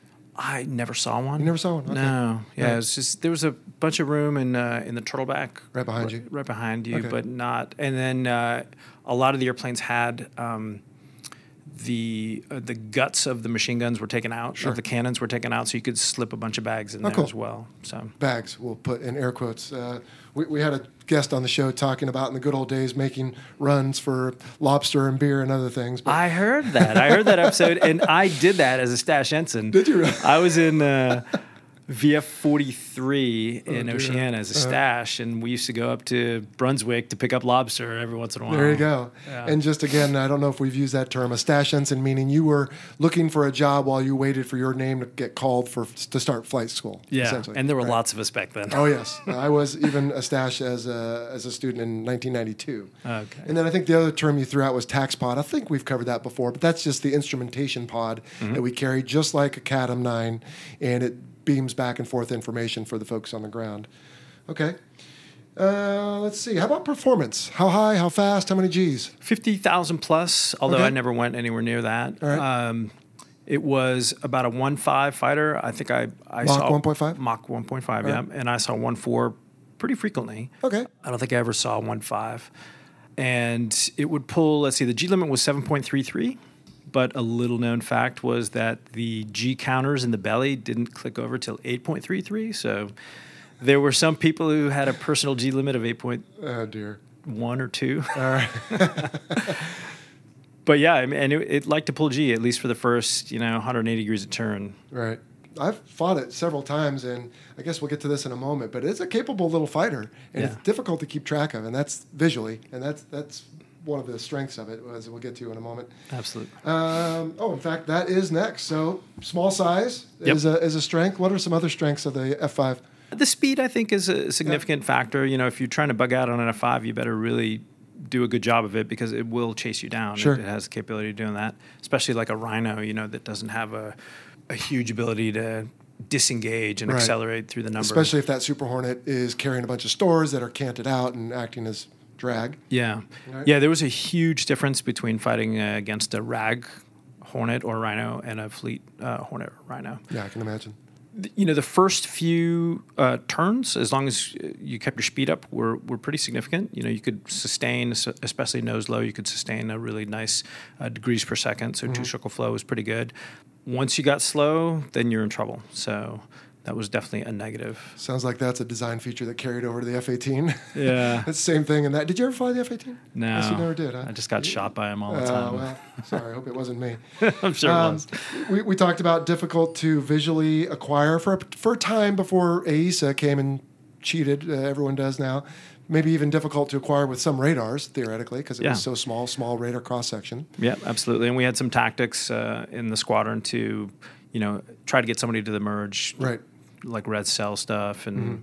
I never saw one. You never saw one? Okay. No. Yeah, Right. it's just there was a bunch of room in uh, in the turtleback. Right behind right, you? Right behind you, Okay. but not. And then uh, a lot of the airplanes had. Um, the uh, the guts of the machine guns were taken out, Sure. of the cannons were taken out, so you could slip a bunch of bags in Oh, there cool. as well. So Bags, we'll put in air quotes. Uh, we, we had a guest on the show talking about in the good old days making runs for lobster and beer and other things. But I heard that. I heard that episode, and I did that as a stash ensign. Did you really? I was in uh, V F forty-three in dear. Oceana as a Uh-huh. stash, and we used to go up to Brunswick to pick up lobster every once in a while. There you go. Yeah. And just again, I don't know if we've used that term, a stash ensign, meaning you were looking for a job while you waited for your name to get called for to start flight school. Yeah, essentially. and there were Right. lots of us back then. Oh yes, I was even a stash as a as a student in nineteen ninety-two. Okay. And then I think the other term you threw out was tax pod. I think we've covered that before, but that's just the instrumentation pod Mm-hmm. that we carry, just like a C A T M nine, and it beams back and forth information for the folks on the ground. Okay. Uh, let's see. How about performance? How high? How fast? How many Gs? fifty thousand plus, although Okay. I never went anywhere near that. All right. Um, it was about a one point five fighter. I think I, I Mach saw... one point five? Mach one point five, All yeah. right. And I saw one point four pretty frequently. Okay. I don't think I ever saw one point five. And it would pull, let's see, the G limit was seven point three three. But a little known fact was that the G counters in the belly didn't click over till eight point three three. So there were some people who had a personal G limit of eight point one Oh, dear. or two. All right. But yeah, I mean, and it, it liked to pull G, at least for the first, you know, one hundred eighty degrees of turn. Right. I've fought it several times, and I guess we'll get to this in a moment, but it's a capable little fighter, and Yeah. it's difficult to keep track of, and that's visually, and that's that's one of the strengths of it, as we'll get to in a moment. Absolutely. Um, oh, in fact, that is next. So small size Yep. is, a, is a strength. What are some other strengths of the F five? The speed, I think, is a significant factor. You know, if you're trying to bug out on an F five, you better really do a good job of it because it will chase you down. Sure. It, it has the capability of doing that, especially like a Rhino, you know, that doesn't have a, a huge ability to disengage and Right. accelerate through the number. Especially if that Super Hornet is carrying a bunch of stores that are canted out and acting as drag. Yeah. Right. Yeah, there was a huge difference between fighting uh, against a rag Hornet or Rhino and a fleet uh, Hornet or Rhino. Yeah, I can imagine. You know, the first few uh, turns, as long as you kept your speed up, were were pretty significant. You know, you could sustain, especially nose low, you could sustain a really nice uh, degrees per second. So Mm-hmm. two-circle flow was pretty good. Once you got slow, then you're in trouble. So that was definitely a negative. Sounds like that's a design feature that carried over to the F eighteen. Yeah. It's the same thing in that. Did you ever fly the F eighteen? No. Yes, you never did, huh? I just got shot by him all the Oh, time. well, sorry. I hope it wasn't me. I'm sure it Um, was. we, we talked about difficult to visually acquire for a, for a time before A E S A came and cheated. Uh, everyone does now. Maybe even difficult to acquire with some radars, theoretically, because it Yeah. was so small, small radar cross-section. Yeah, absolutely. And we had some tactics uh, in the squadron to, you know, try to get somebody to the merge. Right. Like red cell stuff and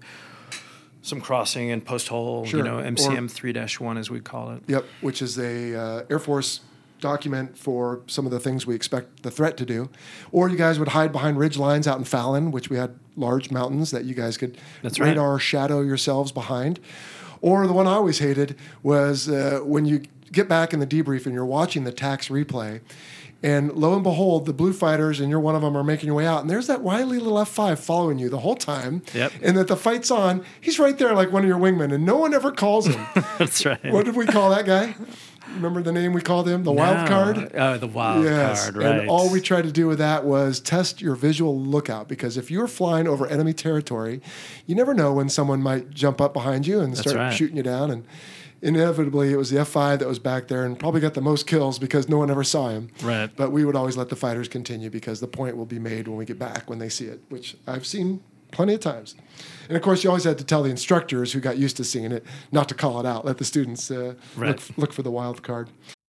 some crossing and post hole, Sure. you know, M C M Or- three dash one as we call it. Yep, which is a uh, Air Force document for some of the things we expect the threat to do. Or you guys would hide behind ridge lines out in Fallon, which we had large mountains that you guys could That's right. radar shadow yourselves behind. Or the one I always hated was uh, when you get back in the debrief and you're watching the tax replay, and lo and behold, the blue fighters and you're one of them are making your way out, and there's that wily little F five following you the whole time. Yep. And that the fight's on, he's right there like one of your wingmen, and no one ever calls him. That's right. What did we call that guy? Remember the name we called him? The wild No. card? Oh, the wild Yes. card, right. And all we tried to do with that was test your visual lookout, because if you're flying over enemy territory, you never know when someone might jump up behind you and That's start right. shooting you down. And inevitably, it was the F five that was back there and probably got the most kills because no one ever saw him. Right. But we would always let the fighters continue because the point will be made when we get back, when they see it, which I've seen plenty of times. And of course, you always had to tell the instructors who got used to seeing it not to call it out. Let the students uh, Right. look, look for the wild card.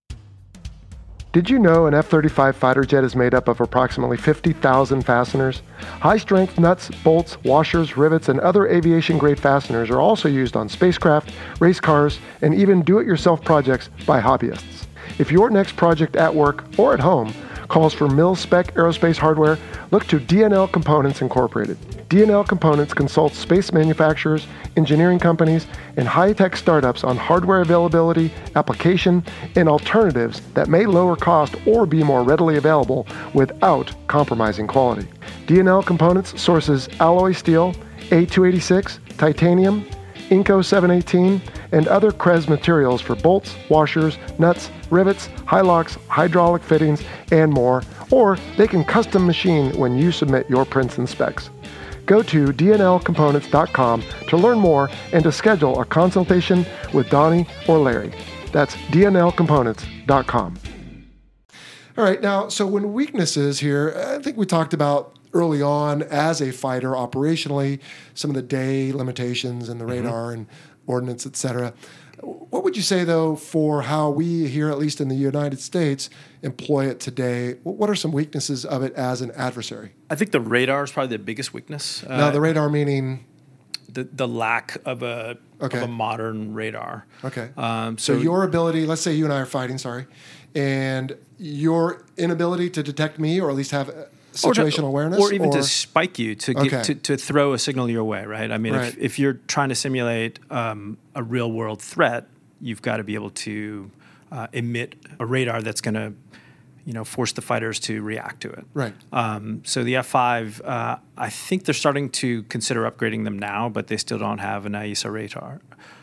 Did you know an F thirty-five fighter jet is made up of approximately fifty thousand fasteners? High-strength nuts, bolts, washers, rivets, and other aviation-grade fasteners are also used on spacecraft, race cars, and even do-it-yourself projects by hobbyists. If your next project at work or at home calls for mil-spec aerospace hardware, look to D N L Components Incorporated. D N L Components consults space manufacturers, engineering companies, and high-tech startups on hardware availability, application, and alternatives that may lower cost or be more readily available without compromising quality. D N L Components sources alloy steel, A two eighty-six, titanium, Inco seven eighteen, and other C R E S materials for bolts, washers, nuts, rivets, high locks, hydraulic fittings, and more, or they can custom machine when you submit your prints and specs. Go to D N L components dot com to learn more and to schedule a consultation with Donnie or Larry. That's D N L components dot com. All right, now, so when weaknesses here, I think we talked about early on as a fighter operationally, some of the day limitations and the radar and ordnance, et cetera. What would you say, though, for how we here, at least in the United States, employ it today? What are some weaknesses of it as an adversary? I think the radar is probably the biggest weakness. Uh, now, the radar meaning? the, the lack of a, Okay. of a modern radar. Okay. Um, So so, your ability, let's say you and I are fighting, sorry, and your inability to detect me, or at least have situational or to, awareness, or even or, to spike you to get okay. to, to throw a signal your way, right? I mean, right. if, if you're trying to simulate um, a real world threat, you've got to be able to uh, emit a radar that's going to, you know, force the fighters to react to it. Right. Um, so the F five, uh, I think they're starting to consider upgrading them now, but they still don't have an AESA radar.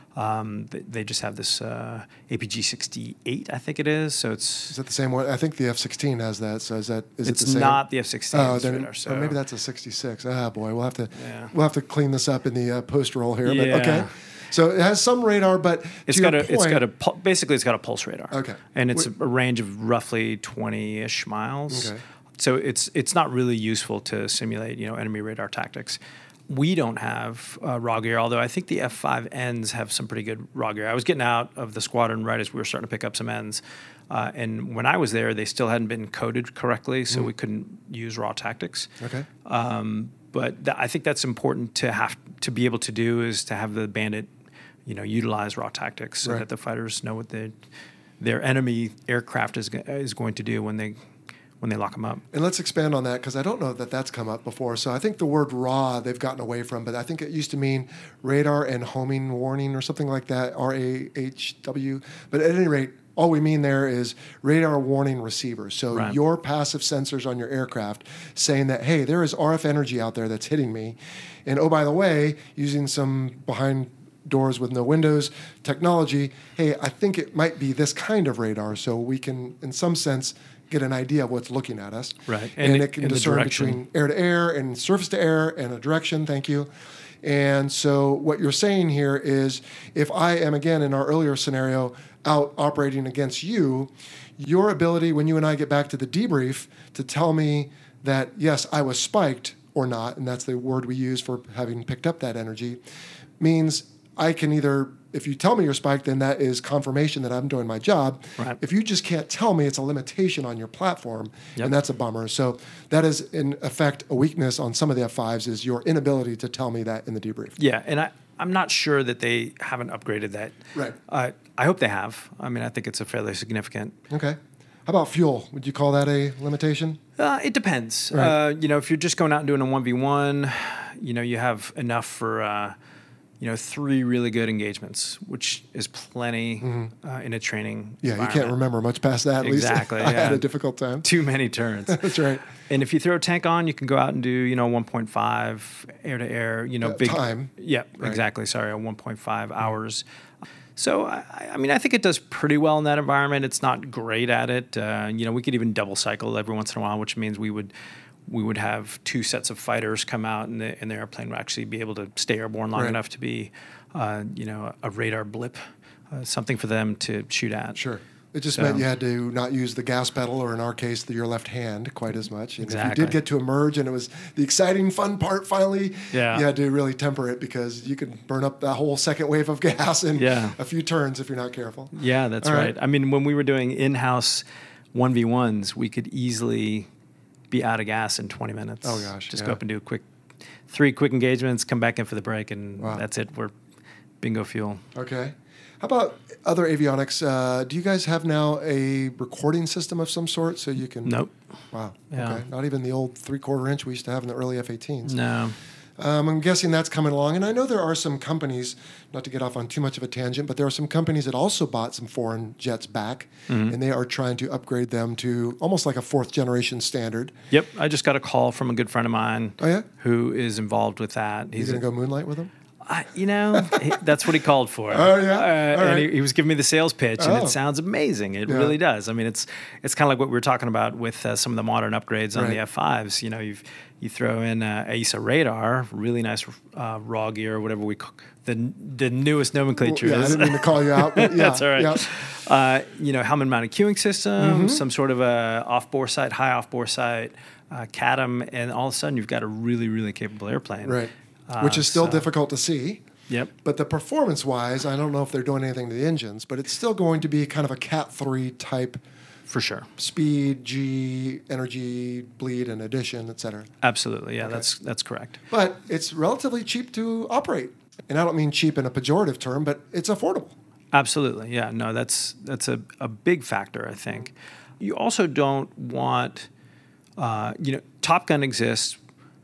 Um, they, they just have this uh, A P G sixty-eight, I think it is. So it's is that the same one? I think the F sixteen has that. So is that is it's it the same? not the F sixteen. Oh, then radar, so. or maybe that's a sixty-six. Ah, boy, we'll have to yeah. we'll have to clean this up in the uh, post roll here. Yeah. But okay, so it has some radar, but it's to got your a point, it's got a pu- basically it's got a pulse radar. Okay, and it's Wait. a range of roughly twenty-ish miles. Okay. So it's it's not really useful to simulate, you know, enemy radar tactics. We don't have uh, raw gear, although I think the F five Ns have some pretty good raw gear. I was getting out of the squadron right as we were starting to pick up some Ns. Uh, and when I was there, they still hadn't been coded correctly, so mm. we couldn't use raw tactics. Okay. Um, but th- I think that's important to have to be able to do is to have the bandit, you know, utilize raw tactics so right. that the fighters know what the, their enemy aircraft is is going to do when they when they lock them up. And let's expand on that because I don't know that that's come up before. So I think the word raw they've gotten away from, but I think it used to mean radar and homing warning or something like that, R A H W. But at any rate, all we mean there is radar warning receivers. So right. your passive sensors on your aircraft saying that, hey, there is R F energy out there that's hitting me. And oh, by the way, using some behind doors with no windows technology, hey, I think it might be this kind of radar. So we can, in some sense, get an idea of what's looking at us. Right. And, and it can and discern between air to air and surface to air and a direction. Thank you. And so what you're saying here is if I am, again, in our earlier scenario, out operating against you, your ability when you and I get back to the debrief to tell me that, yes, I was spiked or not, and that's the word we use for having picked up that energy, means I can either, if you tell me you're spiked, then that is confirmation that I'm doing my job. Right. If you just can't tell me, it's a limitation on your platform, yep. and that's a bummer. So that is, in effect, a weakness on some of the F fives is your inability to tell me that in the debrief. Yeah, and I, I'm not sure that they haven't upgraded that. Right. Uh, I hope they have. I mean, I think it's a fairly significant. Okay. How about fuel? Would you call that a limitation? Uh, it depends. Right. Uh, you know, if you're just going out and doing a one v one, you know, you have enough for... Uh, you know, three really good engagements, which is plenty mm-hmm. uh, in a training Yeah, you can't remember much past that, at exactly, least. I yeah. had a difficult time. Too many turns. That's right. And if you throw a tank on, you can go out and do, you know, one point five air-to-air, you know, uh, big... Time. Yeah, right. exactly. Sorry, a one point five mm-hmm. hours. So, I, I mean, I think it does pretty well in that environment. It's not great at it. Uh, you know, we could even double cycle every once in a while, which means we would... we would have two sets of fighters come out and the, and the airplane would actually be able to stay airborne long right. enough to be, uh, you know, a radar blip, uh, something for them to shoot at. Sure. It just so, meant you had to not use the gas pedal, or in our case, the, your left hand quite as much. And exactly. if you did get to emerge and it was the exciting, fun part finally, yeah. you had to really temper it because you could burn up that whole second wave of gas in yeah. a few turns if you're not careful. Yeah, that's All right. right. I mean, when we were doing in-house one v ones, we could easily... be out of gas in twenty minutes. Oh gosh! Just yeah. go up and do a quick, three quick engagements, come back in for the break, and wow. that's it. We're bingo fuel. Okay. How about other avionics? Uh, do you guys have now a recording system of some sort so you can? Nope. Wow. Yeah. Okay. Not even the old three-quarter inch we used to have in the early F eighteens. No. Um, I'm guessing that's coming along. And I know there are some companies, not to get off on too much of a tangent, but there are some companies that also bought some foreign jets back, mm-hmm. and they are trying to upgrade them to almost like a fourth generation standard. Yep. I just got a call from a good friend of mine oh, yeah? who is involved with that. He's going to go moonlight with them? I, you know, he, that's what he called for. Oh, yeah? Uh, and right. he, he was giving me the sales pitch, and oh. it sounds amazing. It yeah. really does. I mean, it's it's kind of like what we were talking about with uh, some of the modern upgrades on right. the F fives. You know, you've you throw in uh, AESA radar, really nice uh, raw gear, whatever we call the the newest nomenclature well, yeah, is. I didn't mean to call you out. But yeah, that's all right. Yeah. Uh, you know, helmet mounted queuing system, mm-hmm. some sort of a off bore sight, high off bore sight, uh, C A D M, and all of a sudden you've got a really really capable airplane. Right. Uh, Which is still so. difficult to see. Yep. But the performance-wise, I don't know if they're doing anything to the engines, but it's still going to be kind of a Cat three type. For sure. Speed, G, energy, bleed, and addition, et cetera. Absolutely. Yeah, okay. that's that's correct. But it's relatively cheap to operate. And I don't mean cheap in a pejorative term, but it's affordable. Absolutely. Yeah. No, that's that's a, a big factor, I think. You also don't want uh, you know, Top Gun exists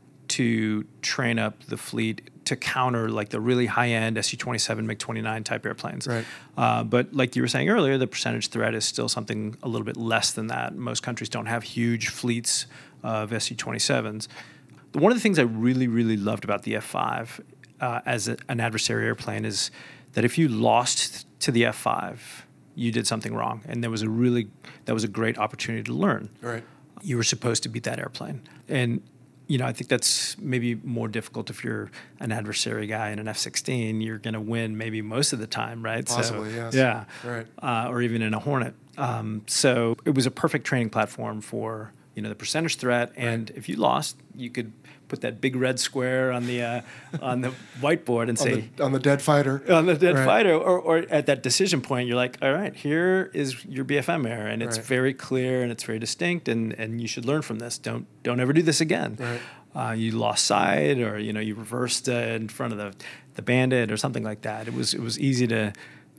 to train up the fleet to counter like the really high-end S U twenty-seven, MiG twenty-nine type airplanes. Right. Uh, but like you were saying earlier, the percentage threat is still something a little bit less than that. Most countries don't have huge fleets of S U twenty-sevens. One of the things I really, really loved about the F five uh, as a, an adversary airplane is that if you lost to the F five, you did something wrong, and there was a really that was a great opportunity to learn. Right. You were supposed to beat that airplane, and you know I think that's maybe more difficult if you're an adversary guy in an F sixteen. You're going to win maybe most of the time, right? Possibly, so, yes. Yeah. Right. Uh, or even in a Hornet. Um, so it was a perfect training platform for you know the percentage threat, and right. if you lost, you could put that big red square on the uh, on the whiteboard and say on the, on the dead fighter on the dead right. fighter, or, or at that decision point, you're like, all right, here is your B F M error, and it's right. very clear and it's very distinct, and, and you should learn from this. Don't don't ever do this again. Right. Uh, you lost sight, or you know you reversed uh, in front of the the bandit, or something like that. It was it was easy to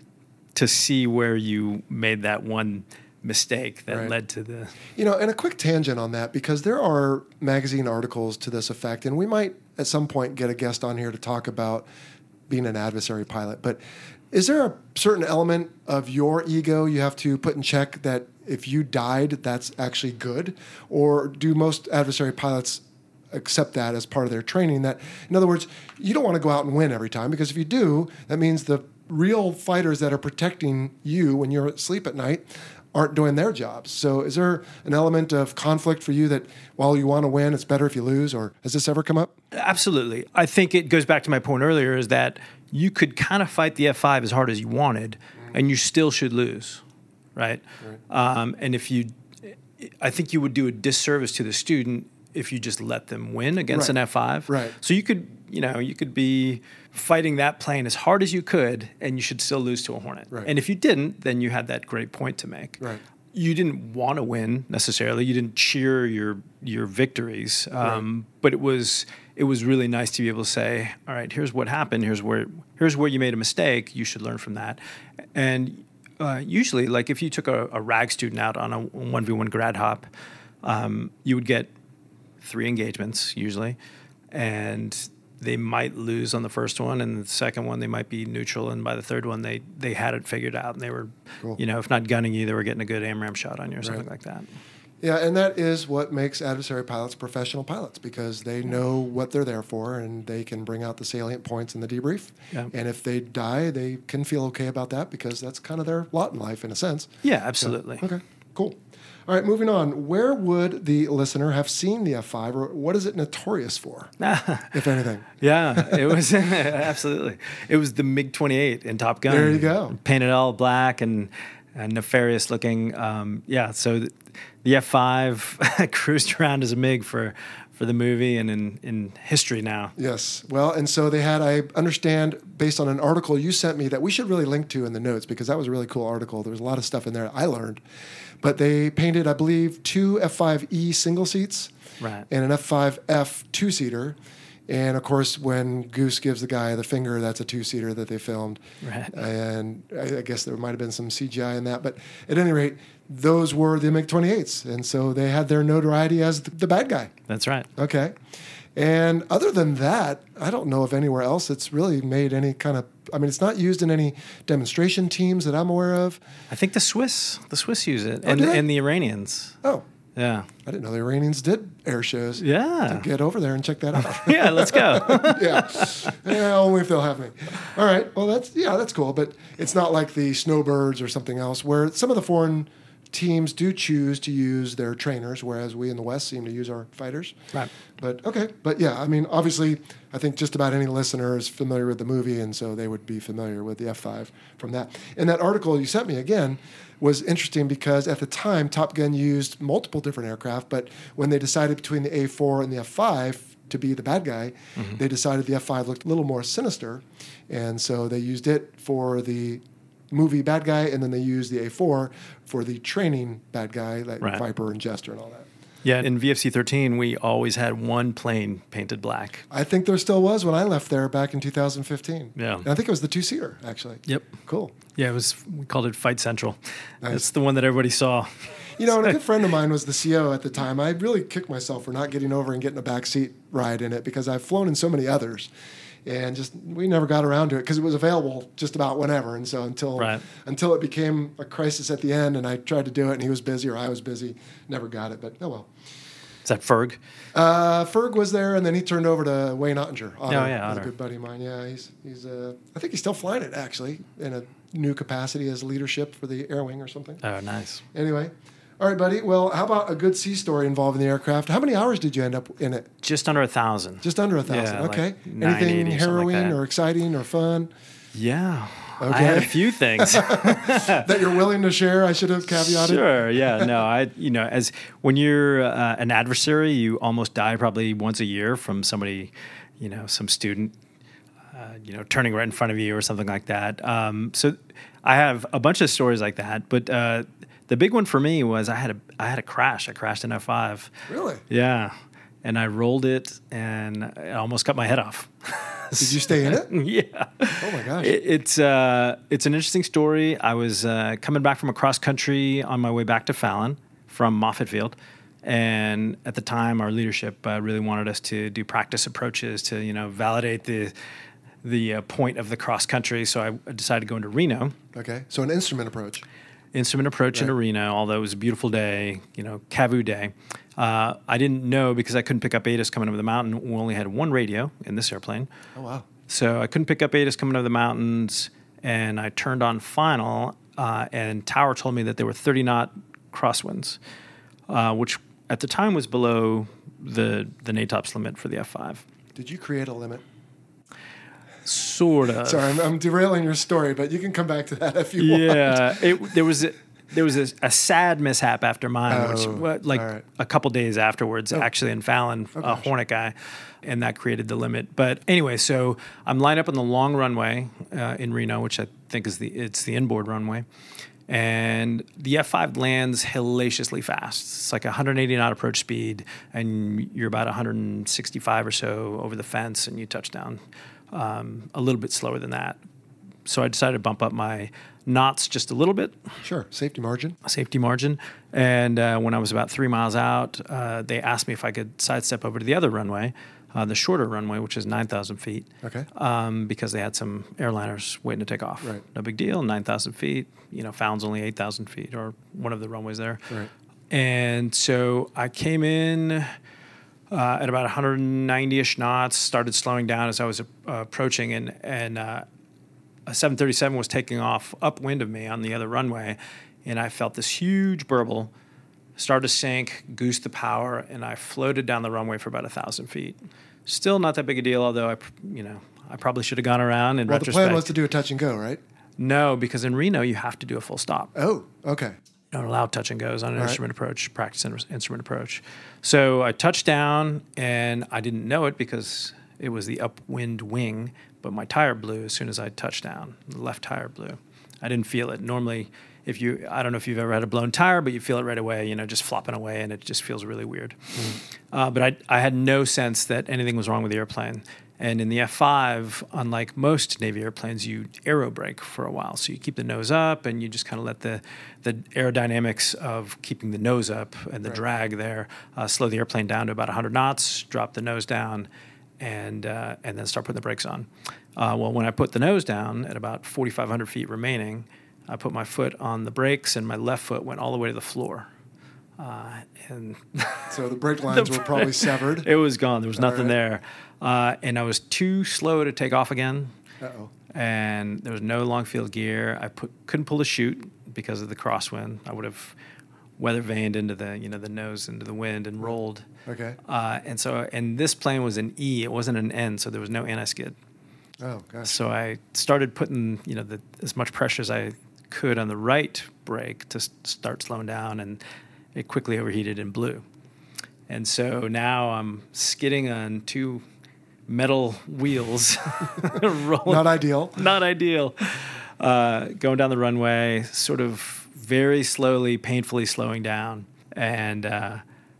to see where you made that one mistake that right. led to the... You know, and a quick tangent on that, because there are magazine articles to this effect, and we might at some point get a guest on here to talk about being an adversary pilot. But is there a certain element of your ego you have to put in check that if you died, that's actually good? Or do most adversary pilots accept that as part of their training? That, in other words, you don't want to go out and win every time, because if you do, that means the real fighters that are protecting you when you're asleep at night aren't doing their jobs. So is there an element of conflict for you that while you want to win, it's better if you lose? Or has this ever come up? Absolutely. I think it goes back to my point earlier, is that you could kind of fight the F five as hard as you wanted, mm-hmm. and you still should lose, right? right. Um, and if you, I think you would do a disservice to the student if you just let them win against right. an F five. Right. So you could, you know, you could be fighting that plane as hard as you could, and you should still lose to a Hornet. Right. And if you didn't, then you had that great point to make. Right. You didn't want to win necessarily. You didn't cheer your your victories, um, right. but it was it was really nice to be able to say, all right, here's what happened. Here's where here's where you made a mistake. You should learn from that. And uh, usually, like if you took a, a RAG student out on a one v one grad hop, um, you would get three engagements usually, and they might lose on the first one, and the second one they might be neutral, and by the third one they they had it figured out, and they were, cool. you know, if not gunning you, they were getting a good AMRAAM shot on you or something right. like that. Yeah, and that is what makes adversary pilots professional pilots, because they know what they're there for, and they can bring out the salient points in the debrief. Yeah. And if they die, they can feel okay about that, because that's kind of their lot in life, in a sense. Yeah, absolutely. So, okay, cool. All right, moving on. Where would the listener have seen the F five, or what is it notorious for, if anything? Yeah, it was absolutely. It was the MiG twenty-eight in Top Gun. There you go. Painted all black and, and nefarious looking. Um, yeah, so the, the F five cruised around as a MiG for for the movie and in, in history now. Yes. Well, and so they had, I understand, based on an article you sent me that we should really link to in the notes, because that was a really cool article. There was a lot of stuff in there I learned. But they painted, I believe, two F five E single seats right. and an F five F two-seater. And, of course, when Goose gives the guy the finger, that's a two-seater that they filmed. Right. And I guess there might have been some C G I in that. But at any rate, those were the MiG twenty-eights. And so they had their notoriety as the bad guy. That's right. Okay. And other than that, I don't know of anywhere else it's really made any kind of, I mean, it's not used in any demonstration teams that I'm aware of. I think the Swiss, the Swiss use it, Oh, and, did they? and the Iranians. Oh. Yeah. I didn't know the Iranians did air shows. Yeah. To get over there and check that out. Yeah, let's go. yeah. Yeah, only if they'll have me. All right. Well, that's, yeah, that's cool. But it's not like the Snowbirds or something else, where some of the foreign teams do choose to use their trainers, whereas we in the West seem to use our fighters. Right. But, okay. But, yeah, I mean, obviously, I think just about any listener is familiar with the movie, and so they would be familiar with the F five from that. And that article you sent me, again, was interesting because at the time, Top Gun used multiple different aircraft, but when they decided between the A four and the F five to be the bad guy, mm-hmm. they decided the F five looked a little more sinister, and so they used it for the movie bad guy, and then they used the A four for the training bad guy, like right. Viper and Jester and all that. Yeah, in V F C thirteen, we always had one plane painted black. I think there still was when I left there back in two thousand fifteen. Yeah. And I think it was the two-seater, actually. Yep. Cool. Yeah, it was. We called it Fight Central. Nice. That's the one that everybody saw. You know, and a good friend of mine was the C O at the time. I really kicked myself for not getting over and getting a backseat ride in it because I've flown in so many others. And just we never got around to it because it was available just about whenever. And so until right. until it became a crisis at the end and I tried to do it and he was busy or I was busy, never got it. But oh well. Is that Ferg? Uh, Ferg was there, and then he turned over to Wayne Ottinger. Otter, oh, yeah, He's Otter. a good buddy of mine. Yeah, he's he's. Uh, I think he's still flying it actually in a new capacity as leadership for the Air Wing or something. Oh, nice. Anyway, all right, buddy. Well, how about a good sea story involving the aircraft? How many hours did you end up in it? Just under a thousand. Just under a thousand. Yeah, okay. Like Anything harrowing like or exciting or fun? Yeah. Okay. I had a few things that you're willing to share. I should have caveated. Sure. Yeah. No. I. You know, as when you're uh, an adversary, you almost die probably once a year from somebody, you know, some student, uh, you know, turning right in front of you or something like that. Um, so I have a bunch of stories like that, but uh, the big one for me was I had a I had a crash. I crashed in F five. Really? Yeah. And I rolled it, and I almost cut my head off. Did you stay in it? Yeah. Oh my gosh. It, it's uh, it's an interesting story. I was uh, coming back from a cross country on my way back to Fallon from Moffett Field, and at the time, our leadership uh, really wanted us to do practice approaches to you know validate the the uh, point of the cross country. So I decided to go into Reno. Okay. So an instrument approach. Instrument approach right. into Reno, although it was a beautiful day, you know, C A V U day. Uh, I didn't know because I couldn't pick up A T I S coming over the mountain. We only had one radio in this airplane. Oh, wow. So I couldn't pick up A T I S coming over the mountains, and I turned on final, uh, and Tower told me that there were thirty knot crosswinds, uh, which at the time was below the, the NATOPS limit for the F five. Did you create a limit? Sort of. Sorry, I'm, I'm derailing your story, but you can come back to that if you want. Yeah, it, there was a, there was a, a sad mishap after mine, Oh, which what, like all right. a couple days afterwards, Oh. actually in Fallon, Oh, a gosh. Hornet guy, and that created the limit. But anyway, so I'm lined up on the long runway uh, in Reno, which I think is the it's the inboard runway, and the F five lands hellaciously fast. It's like one hundred eighty knot approach speed, and you're about one hundred sixty-five or so over the fence, and you touch down. Um, a little bit slower than that. So I decided to bump up my knots just a little bit, Sure. Safety margin. safety margin. And uh, when I was about three miles out, uh, they asked me if I could sidestep over to the other runway, uh, the shorter runway, which is nine thousand feet, Okay. um, because they had some airliners waiting to take off. Right. No big deal, nine thousand feet. You know, Fallon's only eight thousand feet, or one of the runways there. Right. And so I came in... Uh, at about one hundred ninety-ish knots, started slowing down as I was uh, approaching, and and uh, a seven thirty-seven was taking off upwind of me on the other runway, and I felt this huge burble, started to sink, goosed the power, and I floated down the runway for about a thousand feet. Still not that big a deal, although I, you know, I probably should have gone around. In Well, the retrospect, plan was to do a touch and go, right? no, because in Reno you have to do a full stop. Oh, okay. Don't allow touch and goes on an All right. instrument approach, practice in- instrument approach. So I touched down, and I didn't know it because it was the upwind wing, but my tire blew as soon as I touched down. The left tire blew. I didn't feel it. Normally, if you, I don't know if you've ever had a blown tire, but you feel it right away, you know, just flopping away, and it just feels really weird. Mm. Uh, but I, I had no sense that anything was wrong with the airplane. And in the F five, unlike most Navy airplanes, you aero brake for a while. So you keep the nose up, and you just kind of let the, the aerodynamics of keeping the nose up and the Right. drag there uh, slow the airplane down to about one hundred knots, drop the nose down, and uh, and then start putting the brakes on. Uh, well, when I put the nose down at about forty-five hundred feet remaining, I put my foot on the brakes, and my left foot went all the way to the floor. Uh, and So the brake lines The were probably brake- severed. It was gone. There was nothing right. there. Uh, and I was too slow to take off again. Uh-oh. And there was no long field gear. I put, couldn't pull the chute because of the crosswind. I would have weather vaned into the, you know, the nose into the wind and rolled. Okay. Uh, and so, and this plane was an E. It wasn't an N, so there was no anti-skid. Oh, gosh. So I started putting, you know, the, as much pressure as I could on the right brake to s- start slowing down, and it quickly overheated and blew. And so now I'm skidding on two metal wheels, rolling. Not ideal. Not ideal. Uh, going down the runway, sort of very slowly, painfully slowing down, and uh,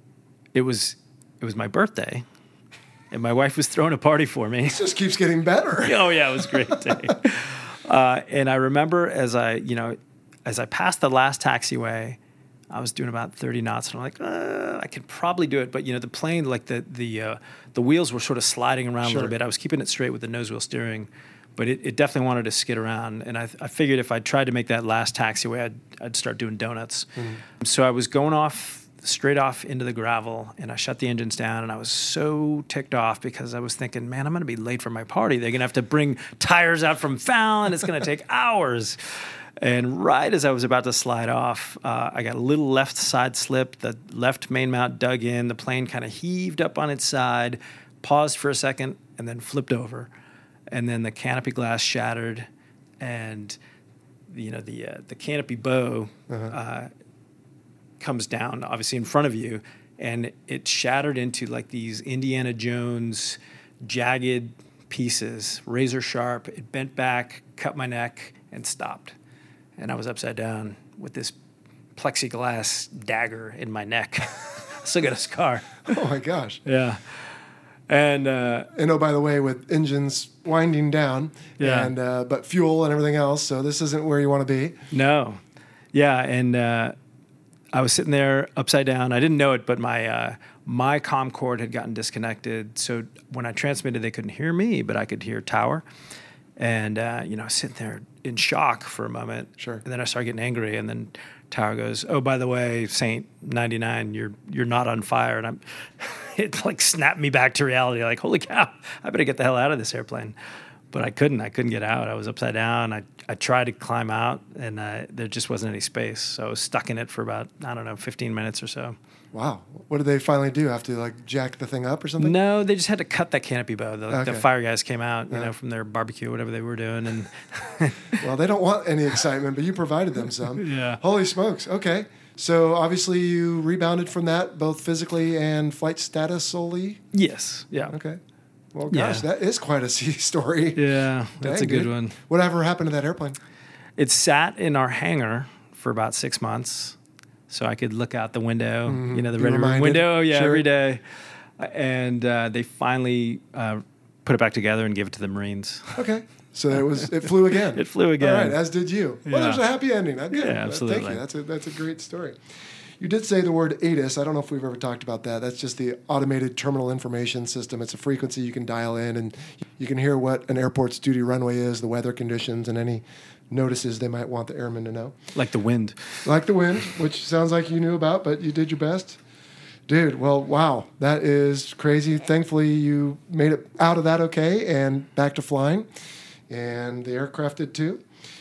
it was it was my birthday, and my wife was throwing a party for me. It just keeps getting better. Oh yeah, it was a great day. uh, and I remember as I, you know, as I passed the last taxiway, I was doing about thirty knots, and I'm like, uh, I could probably do it. But, you know, the plane, like the the uh, the wheels were sort of sliding around Sure. a little bit. I was keeping it straight with the nose wheel steering, but it, it definitely wanted to skid around. And I, I figured if I tried to make that last taxiway, I'd, I'd start doing donuts. Mm-hmm. So I was going off, straight off into the gravel, and I shut the engines down, and I was so ticked off because I was thinking, man, I'm going to be late for my party. They're going to have to bring tires out from Fallon. It's going to take hours. And right as I was about to slide off, uh, I got a little left side slip. The left main mount dug in. The plane kind of heaved up on its side, paused for a second, and then flipped over. And then the canopy glass shattered, and you know the uh, the canopy bow uh-huh. uh, comes down, obviously in front of you, and it shattered into like these Indiana Jones jagged pieces, razor sharp. It bent back, cut my neck, and stopped. And I was upside down with this plexiglass dagger in my neck. Still got a scar. Oh my gosh. Yeah. And uh, and oh, by the way, with engines winding down, yeah. and uh, but fuel and everything else, so this isn't where you want to be. No. Yeah, and uh, I was sitting there upside down. I didn't know it, but my uh, my comm cord had gotten disconnected. So when I transmitted, they couldn't hear me, but I could hear Tower. And, uh, you know, I was sitting there in shock for a moment. Sure. And then I started getting angry. And then Tower goes, oh, by the way, Saint ninety-nine, you're you're not on fire. And I'm, it like snapped me back to reality. Like, holy cow, I better get the hell out of this airplane. But I couldn't. I couldn't get out. I was upside down. I, I tried to climb out, and uh, there just wasn't any space. So I was stuck in it for about, I don't know, fifteen minutes or so. Wow. What did they finally do? Have to, like, jack the thing up or something? No, they just had to cut that canopy bow. The, Okay. the fire guys came out, you Yeah. know, from their barbecue, whatever they were doing. And Well, they don't want any excitement, but you provided them some. Yeah. Holy smokes. Okay. So obviously you rebounded from that, both physically and flight status solely? yes, yeah. Okay. Well, gosh, Yeah. that is quite a sea story. Yeah, that's Dang, a good dude. one. Whatever happened to that airplane? It sat in our hangar for about six months, so I could look out the window, Mhm. you know, the Be ready room reminded. window, yeah, Sure. every day. And uh, they finally uh, put it back together and gave it to the Marines. Okay. So it was it flew again. It flew again. All right, as did you. Well, Yeah. there's a happy ending. That's good. Yeah, Thank absolutely. you. That's a that's a great story. You did say the word A T I S. I don't know if we've ever talked about that. That's just the Automated Terminal Information System. It's a frequency you can dial in, and you can hear what an airport's duty runway is, the weather conditions, and any notices they might want the airmen to know. Like the wind. Like the wind, which sounds like you knew about, but you did your best. Dude, well, wow, that is crazy. Thankfully, you made it out of that okay and back to flying, and the aircraft did too.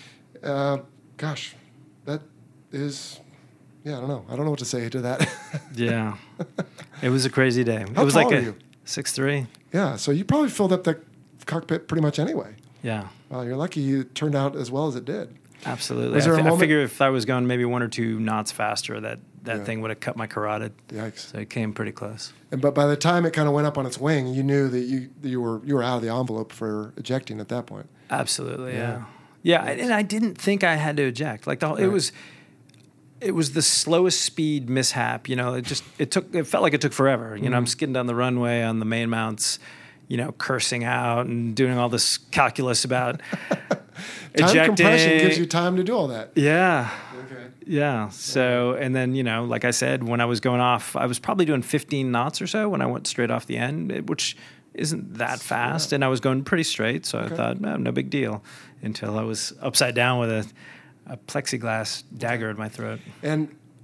Uh, gosh, that is, yeah, I don't know. I don't know what to say to that. Yeah. It was a crazy day. How it was tall like are a you? six three. Yeah, so you probably filled up the cockpit pretty much anyway. Yeah. Well, you're lucky you turned out as well as it did. Absolutely. Was there I, a fi- I moment- figure if I was going maybe one or two knots faster, that, that Yeah. thing would have cut my carotid. Yikes. So it came pretty close. And, but by the time it kind of went up on its wing, you knew that you that you were you were out of the envelope for ejecting at that point. Absolutely, Yeah. yeah, yeah. And I didn't think I had to eject. Like the whole, it Right. was, it was the slowest speed mishap. You know, it just it took. It felt like it took forever. You know, I'm skidding down the runway on the main mounts, you know, cursing out and doing all this calculus about Time ejecting. compression gives you time to do all that. Yeah. Okay. Yeah. So, and then, you know, like I said, when I was going off, I was probably doing fifteen knots or so when I went straight off the end, it- which isn't that fast. And I was going pretty straight. So Okay. I thought, no, no big deal, until I was upside down with a, a plexiglass dagger in my throat. And